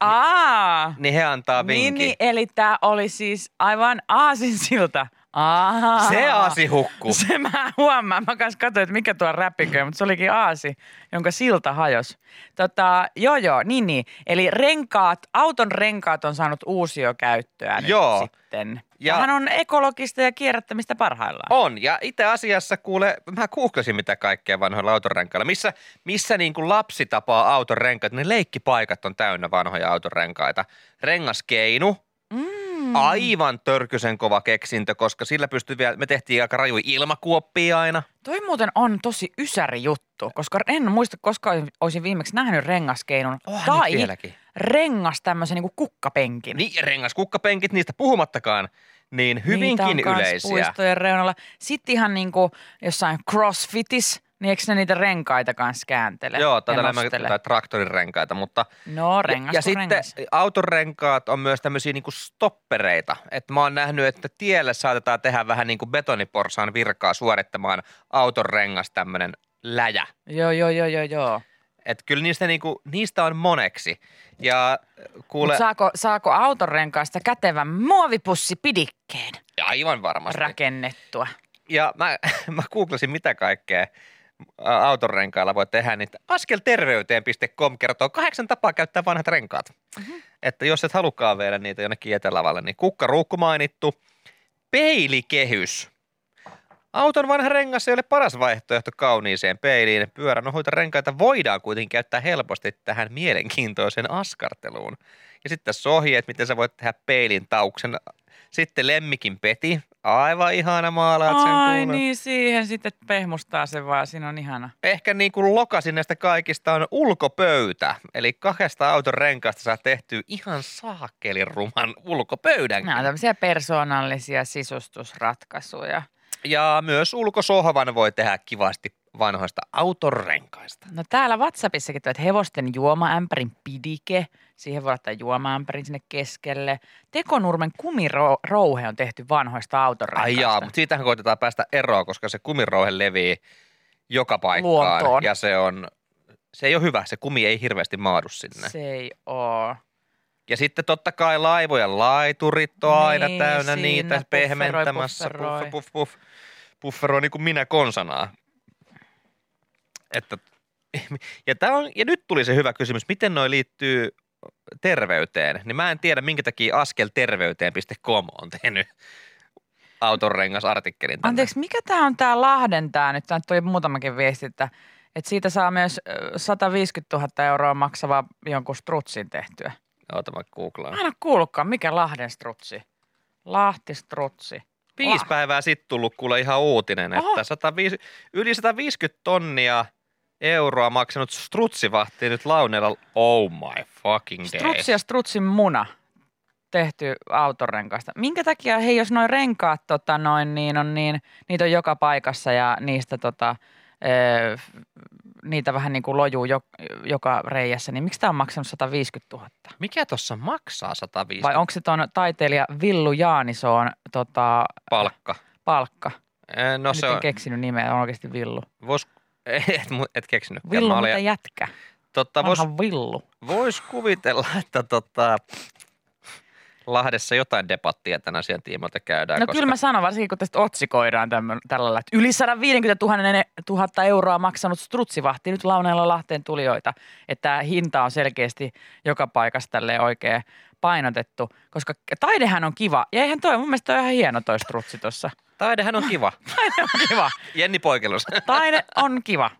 Aa, niin he antaa niin, vinkin. niin, eli tää oli siis aivan aasinsilta. Aa. Se aasi hukkuu. Se mä huomaan. Mä kanssa katsoin, että mikä tuo räpikö, mutta se olikin aasi, jonka silta hajos. Tota, joo joo, niin niin. Eli renkaat, auton renkaat on saanut uusiokäyttöä nyt Joo. sitten. Ja- Tämähän on ekologista ja kierrättämistä parhaillaan. On, ja itse asiassa kuule, mä googlasin mitä kaikkea vanhoilla autonrenkailla. Missä, missä niin kuin lapsi tapaa autonrenkaita, ne leikkipaikat on täynnä vanhoja autonrenkaita. Rengaskeinu, Mm. aivan törkysen kova keksintö, koska sillä pystyy vielä, me tehtiin aika rajuja ilmakuoppia aina. Toi muuten on tosi ysäri juttu, koska en muista koskaan olisin viimeksi nähnyt rengaskeinun Onhan tai nyt vieläkin. rengas tämmöisen niinku kukkapenkin. Niin, rengaskukkapenkit, niistä puhumattakaan, niin hyvinkin Niitä on kans yleisiä. puistojen reunalla. Sitten ihan niinku jossain crossfitis, niin eikö ne niitä renkaita kanssa kääntele? Joo, ja tätä enemmän nostele? tai traktorin renkaita, mutta No, rengas ja kuin sitten rengas. autonrenkaat on myös tämmöisiä niinku stoppereita. Että mä oon nähnyt, että tielle saatetaan tehdä vähän niin kuin betoniporsaan virkaa suorittamaan autonrengas tämmöinen läjä. Joo, joo, joo, joo, joo. Että kyllä niistä, niinku, niistä on moneksi. Ja kuule, Mut saako, saako autonrenkaasta kätevän muovipussipidikkeen aivan varmasti. rakennettua? Ja mä, mä googlasin mitä kaikkea ä, autonrenkailla voi tehdä, niin askelterveyteen piste com kertoo kahdeksan tapaa käyttää vanhat renkaat. Mm-hmm. Että jos et halukkaan viedä niitä jonnekin etälavalle, niin kukkaruukku mainittu, peilikehys. Auton vanha rengas ei ole paras vaihtoehto kauniiseen peiliin. Pyörän ohuita renkaita voidaan kuitenkin käyttää helposti tähän mielenkiintoiseen askarteluun. Ja sitten tässä ohjeet, miten sä voit tehdä peilin tauksen. Sitten lemmikin peti. Aivan ihana maalaat sen Ai kuule. niin, siihen sitten pehmustaa se vaan, siinä on ihana. Ehkä niin kuin lokasin näistä kaikista on ulkopöytä. Eli kahdesta auton renkaasta saa tehtyä ihan saakeliruman ulkopöydän. Nämä on tämmöisiä persoonallisia sisustusratkaisuja. Ja myös ulkosohvan voi tehdä kivasti vanhoista auton renkaista. No täällä WhatsAppissakin tulee, että hevosten juomaämpärin pidike. Siihen voi laittaa juomaämpärin sinne keskelle. Tekonurmen kumirouhe on tehty vanhoista autonrenkaista. Ai jaa, mutta siitähän koitetaan päästä eroon, koska se kumirouhe levii joka paikkaan. Luontoon. Ja se on, se ei ole hyvä, se kumi ei hirveästi maadu sinne. Se ei oo. Ja sitten totta kai laivojen laiturit on aina Niin, täynnä siinä niitä pufferoi, pehmentämässä. pufferoi. Puff, puff, puff. Pufferoi niin kuin minä konsanaa. Että, ja, tää on, ja nyt tuli se hyvä kysymys, miten noi liittyy terveyteen. Niin mä en tiedä, minkä takia askelterveyteen piste com on tehnyt autonrengasartikkelin tänne. Anteeksi, mikä tämä on tämä Lahden tämä nyt? Tämä tuli muutamakin viesti, että, että siitä saa myös ö, sata viisikymmentätuhatta euroa maksava jonkun strutsin tehtyä. Oota mä googlaan. Mä en ole kuullutkaan, mikä Lahden strutsi. Lahti strutsi. Viisi Lah- päivää sitten tullut kuule ihan uutinen, Oho. että sata viisi, yli sata viisikymmentä tonnia euroa maksanut strutsivahti nyt launeella. Oh my fucking days. Strutsi ja strutsin muna tehty autorenkaasta. Minkä takia, hei, jos noin renkaat tota, noin, niin on niin, niitä on joka paikassa ja niistä tota, ee, niitä vähän niin kuin lojuu jo, joka reijässä, niin miksi tämä on maksanut sata viisikymmentätuhatta? Mikä tuossa maksaa sata viisikymmentä? Vai onko se tuon taiteilija Villu Jaanisoon tota, Palkka. palkka? No Nyt se en on, keksinyt nimeä, on oikeasti Villu. vois, et, et keksinytkään. Villu, Mä olin- mitä jätkä? Totta, vois, Onhan Villu. vois kuvitella, että tota, Lahdessa jotain debattia tämän asian tiimoilta käydään. No koska... kyllä mä sanon, varsinkin kun tästä otsikoidaan tämmö, tällä lailla, että yli sata viisikymmentätuhatta euroa maksanut strutsivahti nyt Launeella Lahteen tulijoita. Että tämä hinta on selkeästi joka paikassa tälleen oikein painotettu, koska taidehän on kiva. Ja eihän toi, mun mielestä toi on ihan hieno toi strutsi tossa. Taidehän on kiva. Taide on kiva. Jenni Poikelus. Taide on kiva.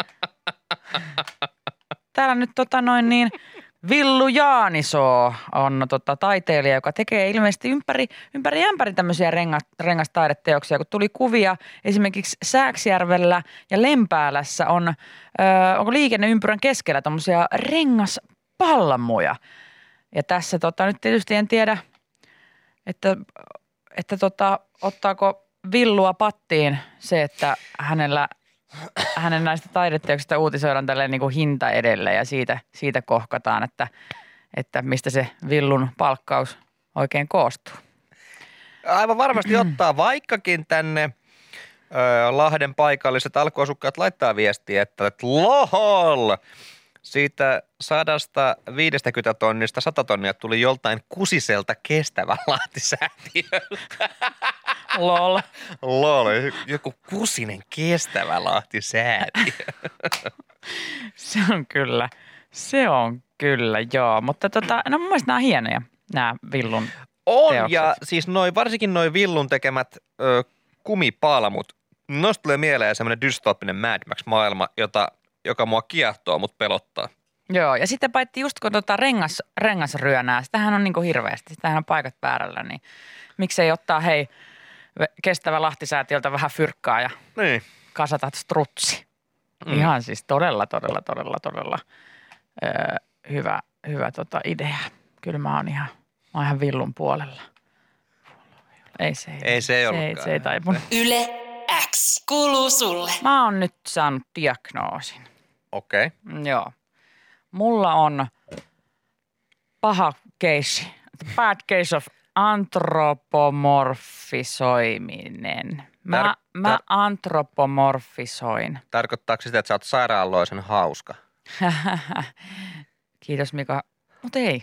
Täällä nyt tota noin niin, Villu Jaaniso on tota, taiteilija, joka tekee ilmeisesti ympäri, ympäri ämpäri tämmöisiä rengas, rengastaideteoksia, kun tuli kuvia esimerkiksi Sääksjärvellä ja Lempäälässä on, ö, onko liikenneympyrän keskellä tämmöisiä rengaspalmuja. Ja tässä tota, nyt tietysti en tiedä, että, että tota, ottaako Villua pattiin se, että hänellä hänen näistä taideteoksista uutisoidaan tälleen niin kuin hinta edellä ja siitä, siitä kohkataan, että, että mistä se Villun palkkaus oikein koostuu. Aivan varmasti ottaa, vaikkakin tänne ö, Lahden paikalliset alkuasukkaat laittaa viestiä, että, että lohol! Siitä sadasta viidestäkymmenestä tonnista sata tonnia tuli joltain kusiselta kestävän lahtisäätiöltä. Lol. Lol, joku kusinen kestävä lahtisäätiö. Se on kyllä, se on kyllä, joo. Mutta tota, no mun mielestä nämä on hienoja, nämä Villun On, teokset. ja siis noi, varsinkin noi Villun tekemät ö, kumipalmut, noista tulee mieleen semmoinen dystooppinen Mad Max-maailma, jota, joka mua kiehtoo, mut pelottaa. Joo, ja sitten paitsi just kun tota rengas, rengasryönää, sitähän on niinku hirveästi, sitähän on paikat väärällä, niin miksei ottaa hei kestävä lahtisäätiöltä vähän fyrkkaa ja Niin. kasata strutsi. Mm. Ihan siis todella, todella, todella, todella öö, hyvä, hyvä tota idea. Kyllä mä oon ihan, mä oon ihan Villun puolella. Ei se ei, Ei se ei se, ei, ollutkaan. se ei taipunut. Yle X kuuluu sulle. Mä oon nyt saanut diagnoosin. Okei. Okay. Joo. Mulla on paha case, bad case of antropomorfisoiminen. Mä, Tar- mä tar- antropomorfisoin. Tarkoittaako sitä, että sä oot sairaaloisen hauska? Kiitos Mika. Mutta ei.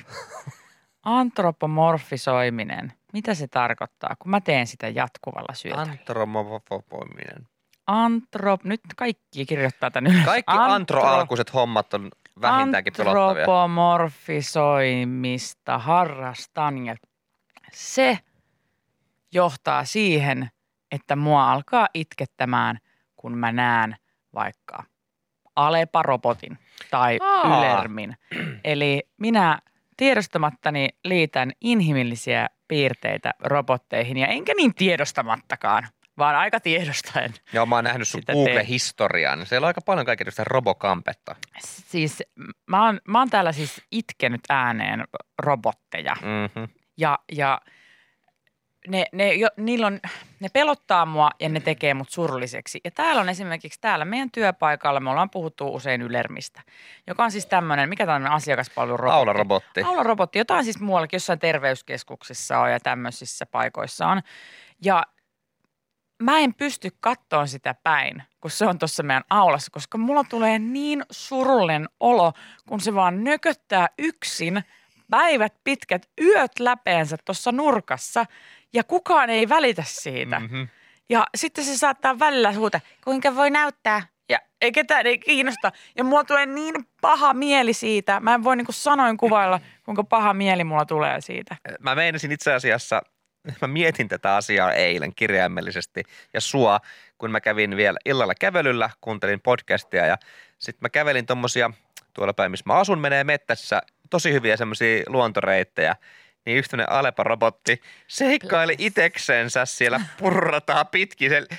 Antropomorfisoiminen. Mitä se tarkoittaa, kun mä teen sitä jatkuvalla syötöllä? Antromofopoiminen. Antrop... Nyt kaikki kirjoittaa tän ylös. Kaikki Antro- antroalkuiset hommat on vähintäänkin pelottavia. Antropomorfisoimista harrastan ja se johtaa siihen, että mua alkaa itkettämään, kun mä näen vaikka Alepa-robotin tai Aa. Ylermin. Eli minä tiedostamattani liitän inhimillisiä piirteitä robotteihin ja enkä niin tiedostamattakaan, vaan aika tiedostaen. Joo, mä oon nähnyt sun Sitä Google-historiaa, niin siellä on aika paljon kaikenlaista robokampetta. Siis mä oon, mä oon täällä siis itkenyt ääneen robotteja Mm-hmm. ja, ja ne, ne, jo, niillä on, ne pelottaa mua ja ne tekee mut surulliseksi. Ja täällä on esimerkiksi täällä meidän työpaikalla, me ollaan puhuttu usein Ylermistä, joka on siis tämmöinen, mikä tämmöinen asiakaspalvelurobotti? Aularobotti. Aularobotti, jota on siis muuallakin jossain terveyskeskuksissa on ja tämmöisissä paikoissa on. Ja mä en pysty kattoon sitä päin, kun se on tuossa meidän aulassa, koska mulla tulee niin surullinen olo, kun se vaan nököttää yksin päivät pitkät yöt läpeensä tuossa nurkassa ja kukaan ei välitä siitä. Mm-hmm. Ja sitten se saattaa välillä huuta, kuinka voi näyttää ja ei ketään ei kiinnosta. Ja mulla tulee niin paha mieli siitä. Mä en voi niin kuin sanoin kuvailla, kuinka paha mieli mulla tulee siitä. Mä meinasin itse asiassa, mä mietin tätä asiaa eilen kirjaimellisesti ja sua, kun mä kävin vielä illalla kävelyllä, kuuntelin podcastia ja sitten mä kävelin tommosia, tuolla päin missä mä asun, menee mettässä, tosi hyviä semmosia luontoreittejä, niin yhtenä Alepa-robotti seikkaili iteksensä siellä, purrataan pitkin. Se,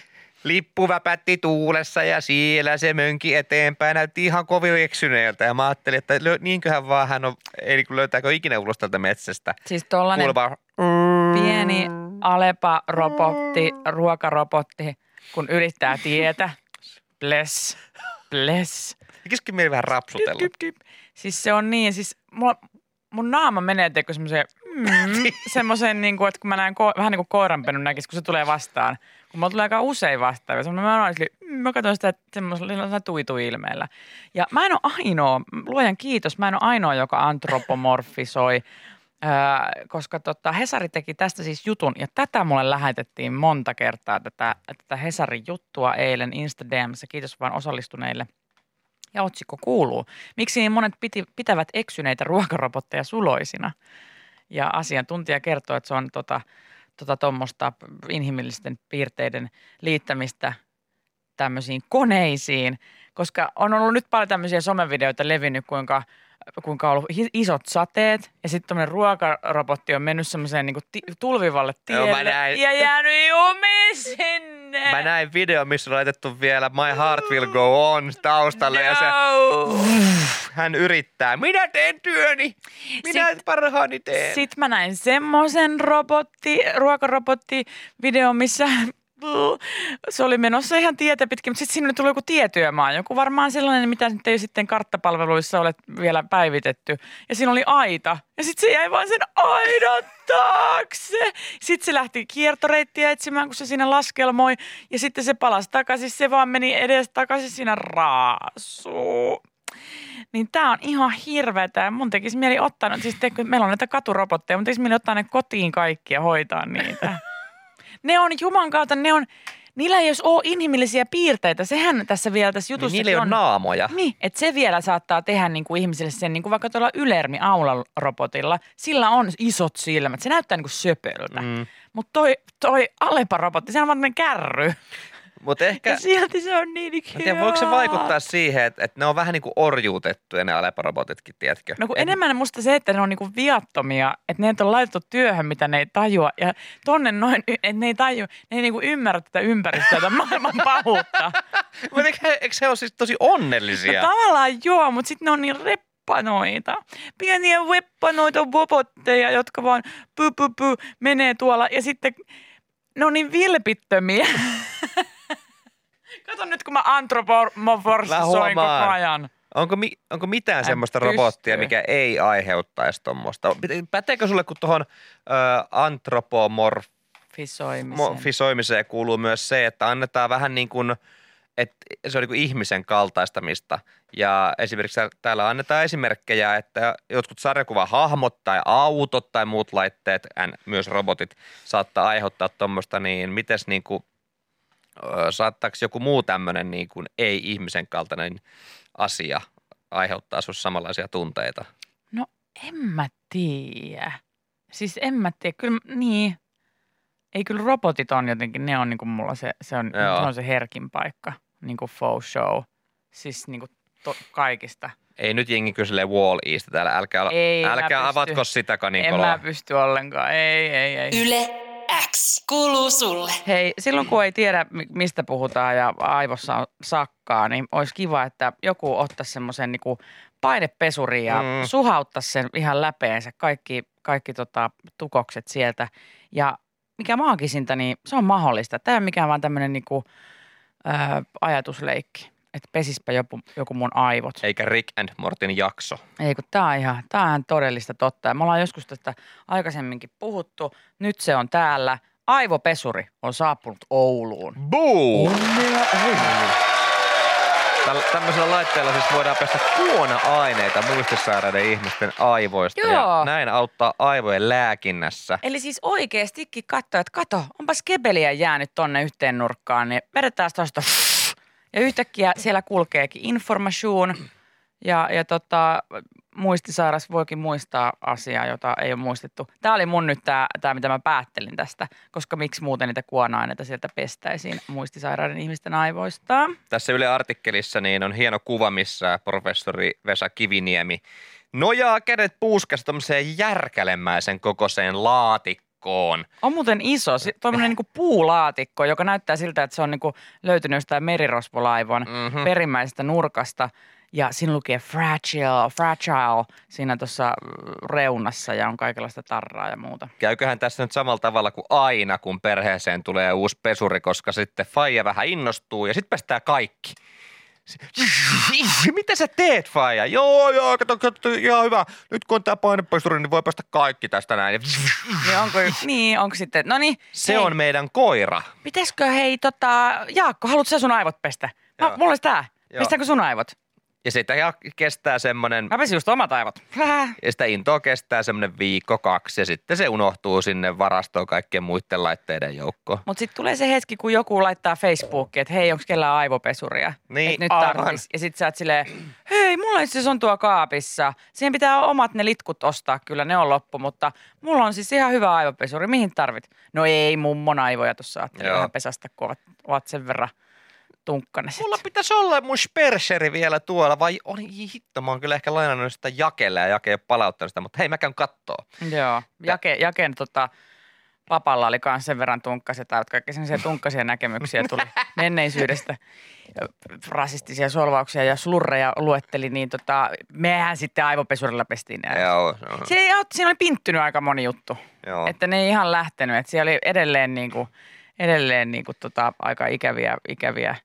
Lippu väpätti tuulessa ja siellä se mönki eteenpäin. Näytti ihan kovin eksyneeltä ja mä ajattelin, että lö, niinköhän vaan hän on, ei kun löytääkö ikinä ulos tältä metsästä. Siis tollanen Kuuleva, pieni Alepa-robotti, ruokarobotti, kun ylittää tietä. Bless, bless. Tekisikin mieli vähän rapsutella. Dyp, dyp, dyp. Siis se on niin, siis mulla, mun naama menee teko semmoiseen, mm, semmoiseen niin kuin, että kun mä näen ko- vähän niin kuin koiranpennun näkis, kun se tulee vastaan. Kun mulla tulee aika usein vastaan. Ja mä, olen, mm, mä katson sitä semmoisella tuitu-ilmeellä. Ja mä en ole ainoa, luojan kiitos, mä en ole ainoa, joka antropomorfisoi. Ää, koska tota, Hesari teki tästä siis jutun, ja tätä mulle lähetettiin monta kertaa, tätä, tätä Hesarin juttua eilen Instagramissa. Kiitos vaan osallistuneille. Ja otsikko kuuluu, miksi niin monet piti, pitävät eksyneitä ruokarobotteja suloisina. Ja asiantuntija kertoo, että se on tota, tota tuommoista inhimillisten piirteiden liittämistä tämmöisiin koneisiin, koska on ollut nyt paljon tämmöisiä somevideoita levinnyt, kuinka kuinka on ollut isot sateet ja sitten tämmöinen ruokarobotti on mennyt semmoiseen niinku ti- tulvivalle tielle Joo, näin, ja jäänyt jumiin sinne. mä näin video, missä on laitettu vielä My Heart Will Go On taustalle no. ja se hän yrittää. Minä teen työni, minä Sit- parhaani teen. Sitten mä näin semmoisen robotti, ruokarobotti-videon, missä se oli menossa ihan tietä pitkin, mutta sitten siinä tuli joku tietyömaa. Joku varmaan sellainen, mitä nyt ei sitten karttapalveluissa ole vielä päivitetty. Ja siinä oli aita. Ja sitten se jäi vaan sen aidan taakse. Sitten se lähti kiertoreittiä etsimään, kun se siinä laskelmoi. Ja sitten se palasi takaisin. Se vaan meni edes takaisin siinä raasuun. Niin tää on ihan hirveetä. Mun tekisi mieli ottaa, no, siis te, meillä on näitä katurobotteja, mun tekisi mieli ottaa ne kotiin kaikki ja hoitaa niitä. Ne on Juman kautta, ne on, niillä ei jos ole inhimillisiä piirteitä. Sehän tässä vielä tässä jutussa niin niillä ei ole on naamoja. Niin, että se vielä saattaa tehdä niin kuin ihmisille sen, niin kuin vaikka tuolla Ylermi Aula-robotilla. Sillä on isot silmät, se näyttää niin kuin söpöltä. Mm. Mutta toi, toi Alepa-robotti, sehän on vaan tämmöinen kärry. Mut ehkä, ja silti se on niin mä tiedän, voiko se vaikuttaa siihen, että, että ne on vähän niin kuin orjuutettuja ne Alepa-robotitkin, tiedätkö? No kun Et, enemmän musta se, että ne on niinku viattomia, että ne on laitettu työhön, mitä ne ei tajua. Ja tonne noin, että ne ei tajua, ne ei niinku ymmärrä tätä ympäristöä, tätä maailman pahuutta. Mutta eikö, eikö se ole siis tosi onnellisia? No tavallaan joo, mutta sitten ne on niin reppanoita. Pieniä weppanoita robotteja, jotka vaan py, py, py, menee tuolla. Ja sitten ne on niin vilpittömiä. Kato nyt, kun mä antropomorfisoin koko ajan. Onko, mi, onko mitään En semmoista pysty. robottia, mikä ei aiheuttaisi tuommoista? Päteekö sulle, kun tuohon antropomorfisoimiseen Fisoimiseen. kuuluu myös se, että annetaan vähän niin kuin, että se on niin kuin ihmisen kaltaistamista. Ja esimerkiksi täällä annetaan esimerkkejä, että jotkut sarjakuvahahmot tai autot tai muut laitteet, myös robotit, saattaa aiheuttaa tuommoista, niin mites niin kuin saattaako joku muu tämmöinen niin kuin ei-ihmisen kaltainen asia aiheuttaa sinussa samanlaisia tunteita? No en mä tiedä. Siis en mä tiedä. Kyllä niin. Ei kyllä robotit on jotenkin, ne on niin kuin mulla se, se, on, se on se herkin paikka. Niin kuin faux show. Siis niin kuin to, kaikista. Ei nyt jengi kyselee Wall-Eista täällä. Älkää, ei, älkää avatko sitä, Nikolaa. En mä pysty ollenkaan. Ei, ei, ei. Yle X kuuluu sulle. Hei, silloin kun ei tiedä, mistä puhutaan ja aivossa on sakkaa, niin olisi kiva, että joku ottaisi semmoisen niin painepesuriin ja mm. suhauttaisi sen ihan läpeensä, kaikki, kaikki tota, tukokset sieltä. Ja mikä maagisinta, niin se on mahdollista. Tämä ei ole mikään vaan tämmöinen niin kuin, ää, ajatusleikki, että pesispä joku, joku mun aivot. Eikä Rick and Mortin jakso. Ei kun tää on ihan, tää on ihan todellista totta. Ja me ollaan joskus tästä aikaisemminkin puhuttu. Nyt se on täällä. Aivopesuri on saapunut Ouluun. Buu! Tällä, tämmöisellä laitteella siis voidaan pestä kuona-aineita muistisairaiden ihmisten aivoista. Joo. Ja näin auttaa aivojen lääkinnässä. Eli siis oikeastikin katsoa, että kato, onpas kebeliä jäänyt tonne yhteen nurkkaan, niin vedetään tosta. Ja yhtäkkiä siellä kulkeekin information ja, ja tota, muistisairas voikin muistaa asiaa, jota ei ole muistettu. Tämä oli mun nyt tämä, tämä mitä mä päättelin tästä, koska miksi muuten niitä kuona-aineita sieltä pestäisiin muistisairaiden ihmisten aivoista. Tässä Yle artikkelissa niin on hieno kuva, missä professori Vesa Kiviniemi nojaa kädet puuskassa tommoseen järkälemäisen kokoiseen laatikkoon. laatikkoon. On muuten iso, tuommoinen niinku puulaatikko, joka näyttää siltä, että se on niinku löytynyt jostain merirosvolaivon Mm-hmm. perimmäisestä nurkasta. Ja siinä lukee fragile, fragile siinä tuossa reunassa ja on kaikenlaista tarraa ja muuta. Käyköhän tässä nyt samalla tavalla kuin aina, kun perheeseen tulee uusi pesuri, koska sitten faija vähän innostuu ja sitten päästää kaikki. Mitä sä teet, faija? Joo, joo, kato, kato, ihan hyvä. Nyt kun on tää painepesuri, niin voi päästä kaikki tästä näin. Niin onko, niin, onko sitten, no niin. Se hei, on meidän koira. Pitäisikö hei tota, Jaakko, haluatko sä sun aivot pestä? Mä, Joo. mulla olisi tää. Joo. Pestäänkö sun aivot? Ja sitä ja- kestää semmonen, Mä pesin just omat aivot. ja sitä intoa kestää semmonen viikko, kaksi, ja sitten se unohtuu sinne varastoon kaikkien muiden laitteiden joukkoon. Mutta sitten tulee se hetki, kun joku laittaa Facebookiin, että hei, onko kellään aivopesuria? Niin, Et nyt aivan. tarvis. Ja sitten sä oot silleen, hei, mulla itse asiassa on tuo kaapissa. Siihen pitää omat ne litkut ostaa, kyllä ne on loppu, mutta mulla on siis ihan hyvä aivopesuri. Mihin tarvit? No ei, mummon aivoja tuossa ajattelin Joo. vähän pesästä, kun ovat, ovat sen verran tunkkaneset. Mulla pitäisi olla mun Spersheri vielä tuolla, vai on hitto, mä oon kyllä ehkä lainannut sitä Jakelle ja Jake ei ole palauttanut sitä, mutta hei mä käyn kattoo. Joo, Jake, Jaken tota, papalla oli myös sen verran tunkkaset aivot, kaikki sellaisia tunkkasia näkemyksiä tuli menneisyydestä. Rasistisia solvauksia ja slurreja luetteli, niin tota, mehän sitten aivopesurilla pestiin ne. Joo, joo. Se ei, siinä oli pinttynyt aika moni juttu, joo. että ne ei ihan lähtenyt, että siellä oli edelleen, niinku, edelleen niinku tota, aika ikäviä, ikäviä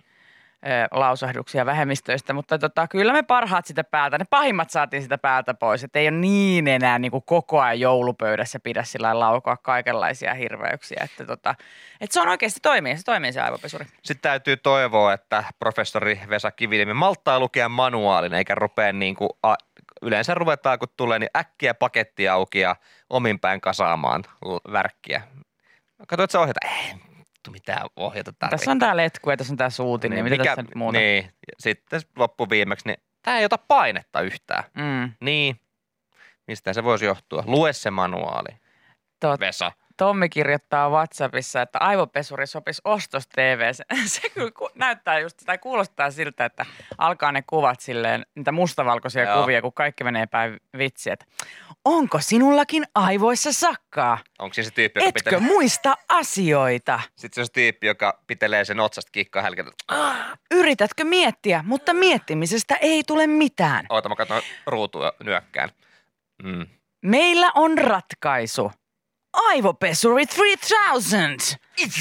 ö, lausahduksia vähemmistöistä, mutta tota, kyllä me parhaat sitä päältä, ne pahimmat saatiin sitä päältä pois, että ei ole niin enää niinku koko ajan joulupöydässä pidä sillä lailla laukoa kaikenlaisia hirveyksiä, että tota, et se on oikeasti toimii, se toimii se aivopesuri. Sitten täytyy toivoa, että professori Vesa Kiviniemi malttaa lukea manuaalin, eikä rupea niin kuin, a, yleensä ruvetaan kun tulee, niin äkkiä paketti auki ja omin päin kasaamaan l- värkkiä. Katsoit sä ohjata? Ei, vittu mitään ohjata tarvitse. Tässä on tää letku ja tässä on tää suuti, niin, niin mitä tässä nyt muuta? Niin, sitten loppuviimeksi, niin tää ei ota painetta yhtään. Mm. Niin, mistä se voisi johtua? Lue se manuaali, Tot, Vesa. Tommi kirjoittaa WhatsAppissa, että aivopesuri sopisi ostos-T V. Se, se kyllä ku, näyttää just, tai kuulostaa siltä, että alkaa ne kuvat silleen, niitä mustavalkoisia Joo. kuvia, kun kaikki menee päin vitsi, että onko sinullakin aivoissa sakkaa? Onko se se tyyppi, joka Etkö pitelee? muista asioita? Sitten se on se tyyppi, joka pitelee sen otsasta kikkaa hälkellä. Yritätkö miettiä, mutta miettimisestä ei tule mitään. Oota, mä katson ruutua ja nyökkään. Mm. Meillä on ratkaisu. Aivopesuri kolme tuhatta.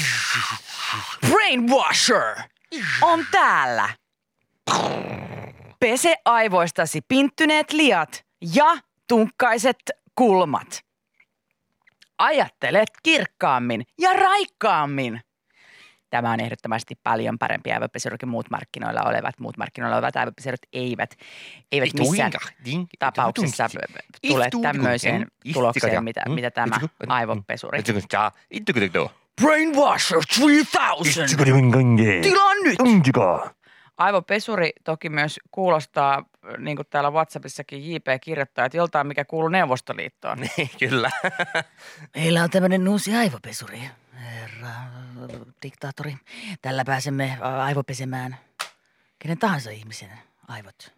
Brainwasher on täällä. Pese aivoistasi pinttyneet liat ja tunkkaiset kulmat. Ajattelet kirkkaammin ja raikkaammin. Tämä on ehdottomasti paljon parempi aivopesuri kuin muut markkinoilla olevat. Muut markkinoilla olevat aivopesurit eivät, eivät missään tapauksessa tule tämmöiseen tulokseen, mitä, mitä tämä aivopesuri. Brainwasher kolme tuhatta. Tilaa nyt! Aivopesuri toki myös kuulostaa, niin kuin täällä WhatsAppissakin J P kirjoittaa, että joltain mikä kuuluu Neuvostoliittoon. Niin, kyllä. Meillä on tämmöinen uusi aivopesuri, herra diktaattori. Tällä pääsemme aivopesemään kenen tahansa ihmisen aivot.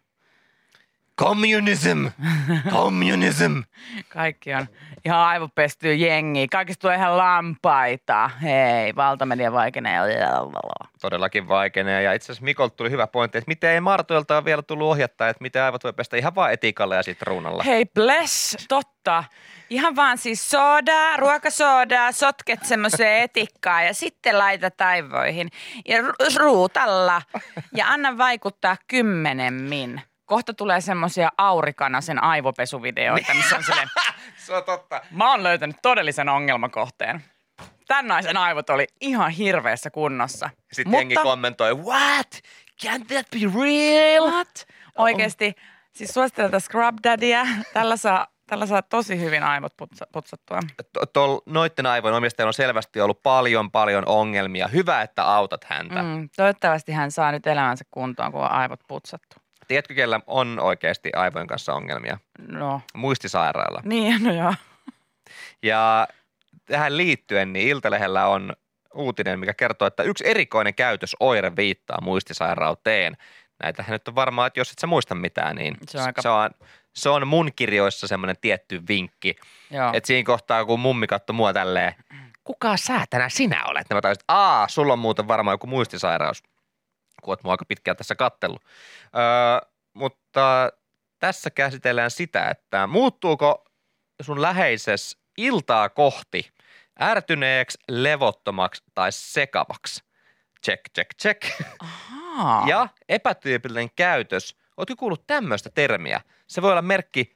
Communism! Communism! Kaikki on ihan aivopestyä jengiä. Kaikista tulee ihan lampaita. Hei, valtamedia vaikenee. Todellakin vaikenee. Ja itse asiassa Mikolta tuli hyvä pointti, että miten ei Martoilta ole vielä tullut ohjattaa, että miten aivot voi pestä ihan vaan etikalla ja sitruunalla. Hei, bless, totta. Ihan vaan siis soodaa, ruokasoodaa, sotket semmoiseen etikkaan ja sitten laitat aivoihin. Ja ru- ruutalla. Ja anna vaikuttaa kymmenen min. Kohta tulee semmoisia Aurikanasen aivopesuvideoita, missä on silleen, Se on totta. mä oon löytänyt todellisen ongelmakohteen. Tän naisen aivot oli ihan hirveässä kunnossa. Sitten jengi kommentoi, what? Can that be real? What? Oikeesti, siis suosittelen tätä Scrub Daddyä. Tällä saa, tällä saa tosi hyvin aivot putsa, putsattua. Tol, noitten aivojen omistajalla on selvästi ollut paljon, paljon ongelmia. Hyvä, että autat häntä. Mm, toivottavasti hän saa nyt elämänsä kuntoon, kun on aivot putsattu. Tiedätkö, kellä on oikeasti aivojen kanssa ongelmia? No, Muistisairailla. niin, no joo. Ja tähän liittyen, niin Iltalehdellä on uutinen, mikä kertoo, että yksi erikoinen käytösoire viittaa muistisairauteen. Näitähän nyt on varmaan, että jos et sä muista mitään, niin Se on aika se on Se on mun kirjoissa semmoinen tietty vinkki. Että siinä kohtaa, kun mummi katsoi mua tälleen, kuka säätänä sinä olet? Ja mä taisin, että aa, sulla on muuten varmaan joku muistisairaus, kun oot mua aika pitkään tässä kattellut. Öö, mutta tässä käsitellään sitä, että muuttuuko sun läheisessä iltaa kohti ärtyneeksi, levottomaksi tai sekavaksi? Check, check, check. Ahaa. Ja epätyypillinen käytös. Ootko kuullut tämmöistä termiä? Se voi olla merkki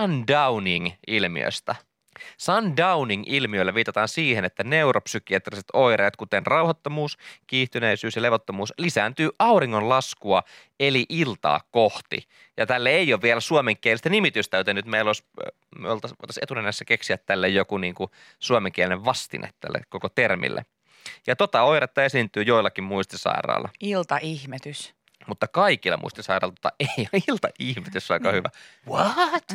sundowning-ilmiöstä. Sundowning-ilmiöllä viitataan siihen, että neuropsykiatriset oireet, kuten rauhattomuus, kiihtyneisyys ja levottomuus, lisääntyy auringon laskua eli iltaa kohti. Ja tälle ei ole vielä suomenkielistä nimitystä, joten nyt meillä olisi, me voitaisiin etunenässä keksiä tälle joku niin kuin suomenkielinen vastine tälle koko termille. Ja tota oiretta esiintyy joillakin muistisairailla. Iltaihmetys. Mutta kaikilla muistisairailla tota ei. Iltaihmetys on aika hyvä. What?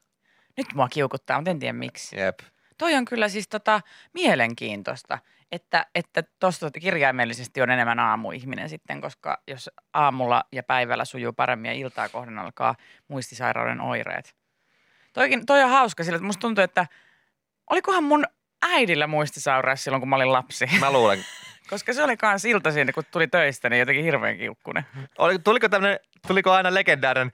Nyt mua kiukuttaa, mutta en tiedä miksi. Jep. Toi on kyllä siis tota mielenkiintoista, että että tuosta kirjaimellisesti on enemmän aamuihminen sitten, koska jos aamulla ja päivällä sujuu paremmin ja iltaa kohden alkaa muistisairauden oireet. Toikin, toi on hauska sillä, että musta tuntuu, että olikohan mun äidillä muistisairaus silloin, kun mä olin lapsi. Mä luulen. Koska se oli kans iltaisin, kun tuli töistä, niin jotenkin hirveän kiukkunen. Oli, tuliko, tämmönen, tuliko aina legendaarinen,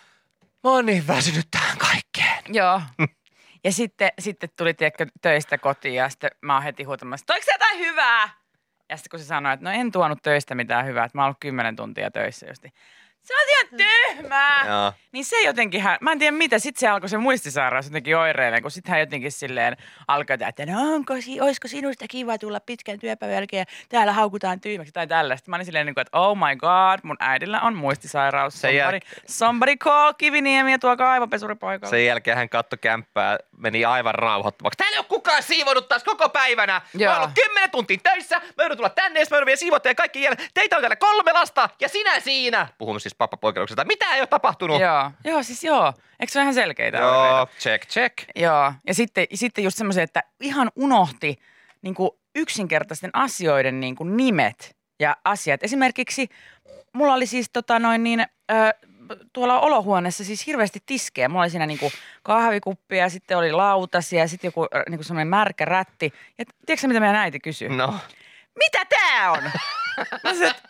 mä oon niin väsynyt tähän kaikkeen. Joo. Ja sitten, sitten tuli tiedätkö, töistä kotiin ja sitten mä oon heti huutamassa, toiko se jotain hyvää? Ja sitten kun se sanoi, että no en tuonut töistä mitään hyvää, että mä oon ollut kymmenen tuntia töissä justi. Se on ihan tyhmää. Joo. Niin se jotenkin, mä en tiedä mitä, sitten se alkoi se muistisairaus jotenkin oireilemaan, kun sitten hän jotenkin silleen alkoi, että no onko, olisiko sinusta kiva tulla pitkän työpäivän jälkeen ja täällä haukutaan tyhmäksi tai tällaista. Mä olin silleen, että oh my god, mun äidillä on muistisairaus. Somebody, jäl- somebody call Kiviniemi ja tuo kaivopesuripaikalla. Sen jälkeen hän katsoi kämppää, meni aivan rauhoittuvaksi. Täällä ei ole kukaan siivonut taas koko päivänä. Joo. Mä oon ollut kymmenen tuntia töissä, mä joudun tulla tänne ja mä joudun vielä siivottaa ja kaikki jälkeen. Teitä on täällä kolme lasta ja sinä siinä. Puhumme siis pappapoikeuksesta. Mitä ei ole tapahtunut? Joo, joo siis joo. Eikö se ole ihan selkeitä Joo, oireita? check, check. Joo, ja sitten, sitten just semmoisia, että ihan unohti niin kuin yksinkertaisten asioiden niin kuin nimet ja asiat. Esimerkiksi mulla oli siis tota noin niin, ö, tuolla olohuoneessa siis hirveästi tiskejä. Mulla oli siinä niin kuin kahvikuppi ja sitten oli lautasia ja sitten joku niin kuin semmoinen märkä rätti. Ja tiedätkö mitä meidän äiti kysyi? No. Mitä tää on? Mä sanoin, että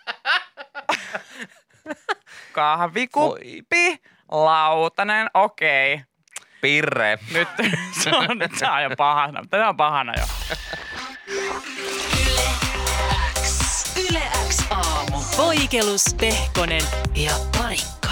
kahvikuppi, lautanen, okei. Okay. Pirre. Nyt se on, se on jo pahana. Tämä on pahana jo. Yle X. Yle X aamu. Voikelus, Pehkonen ja Parikka.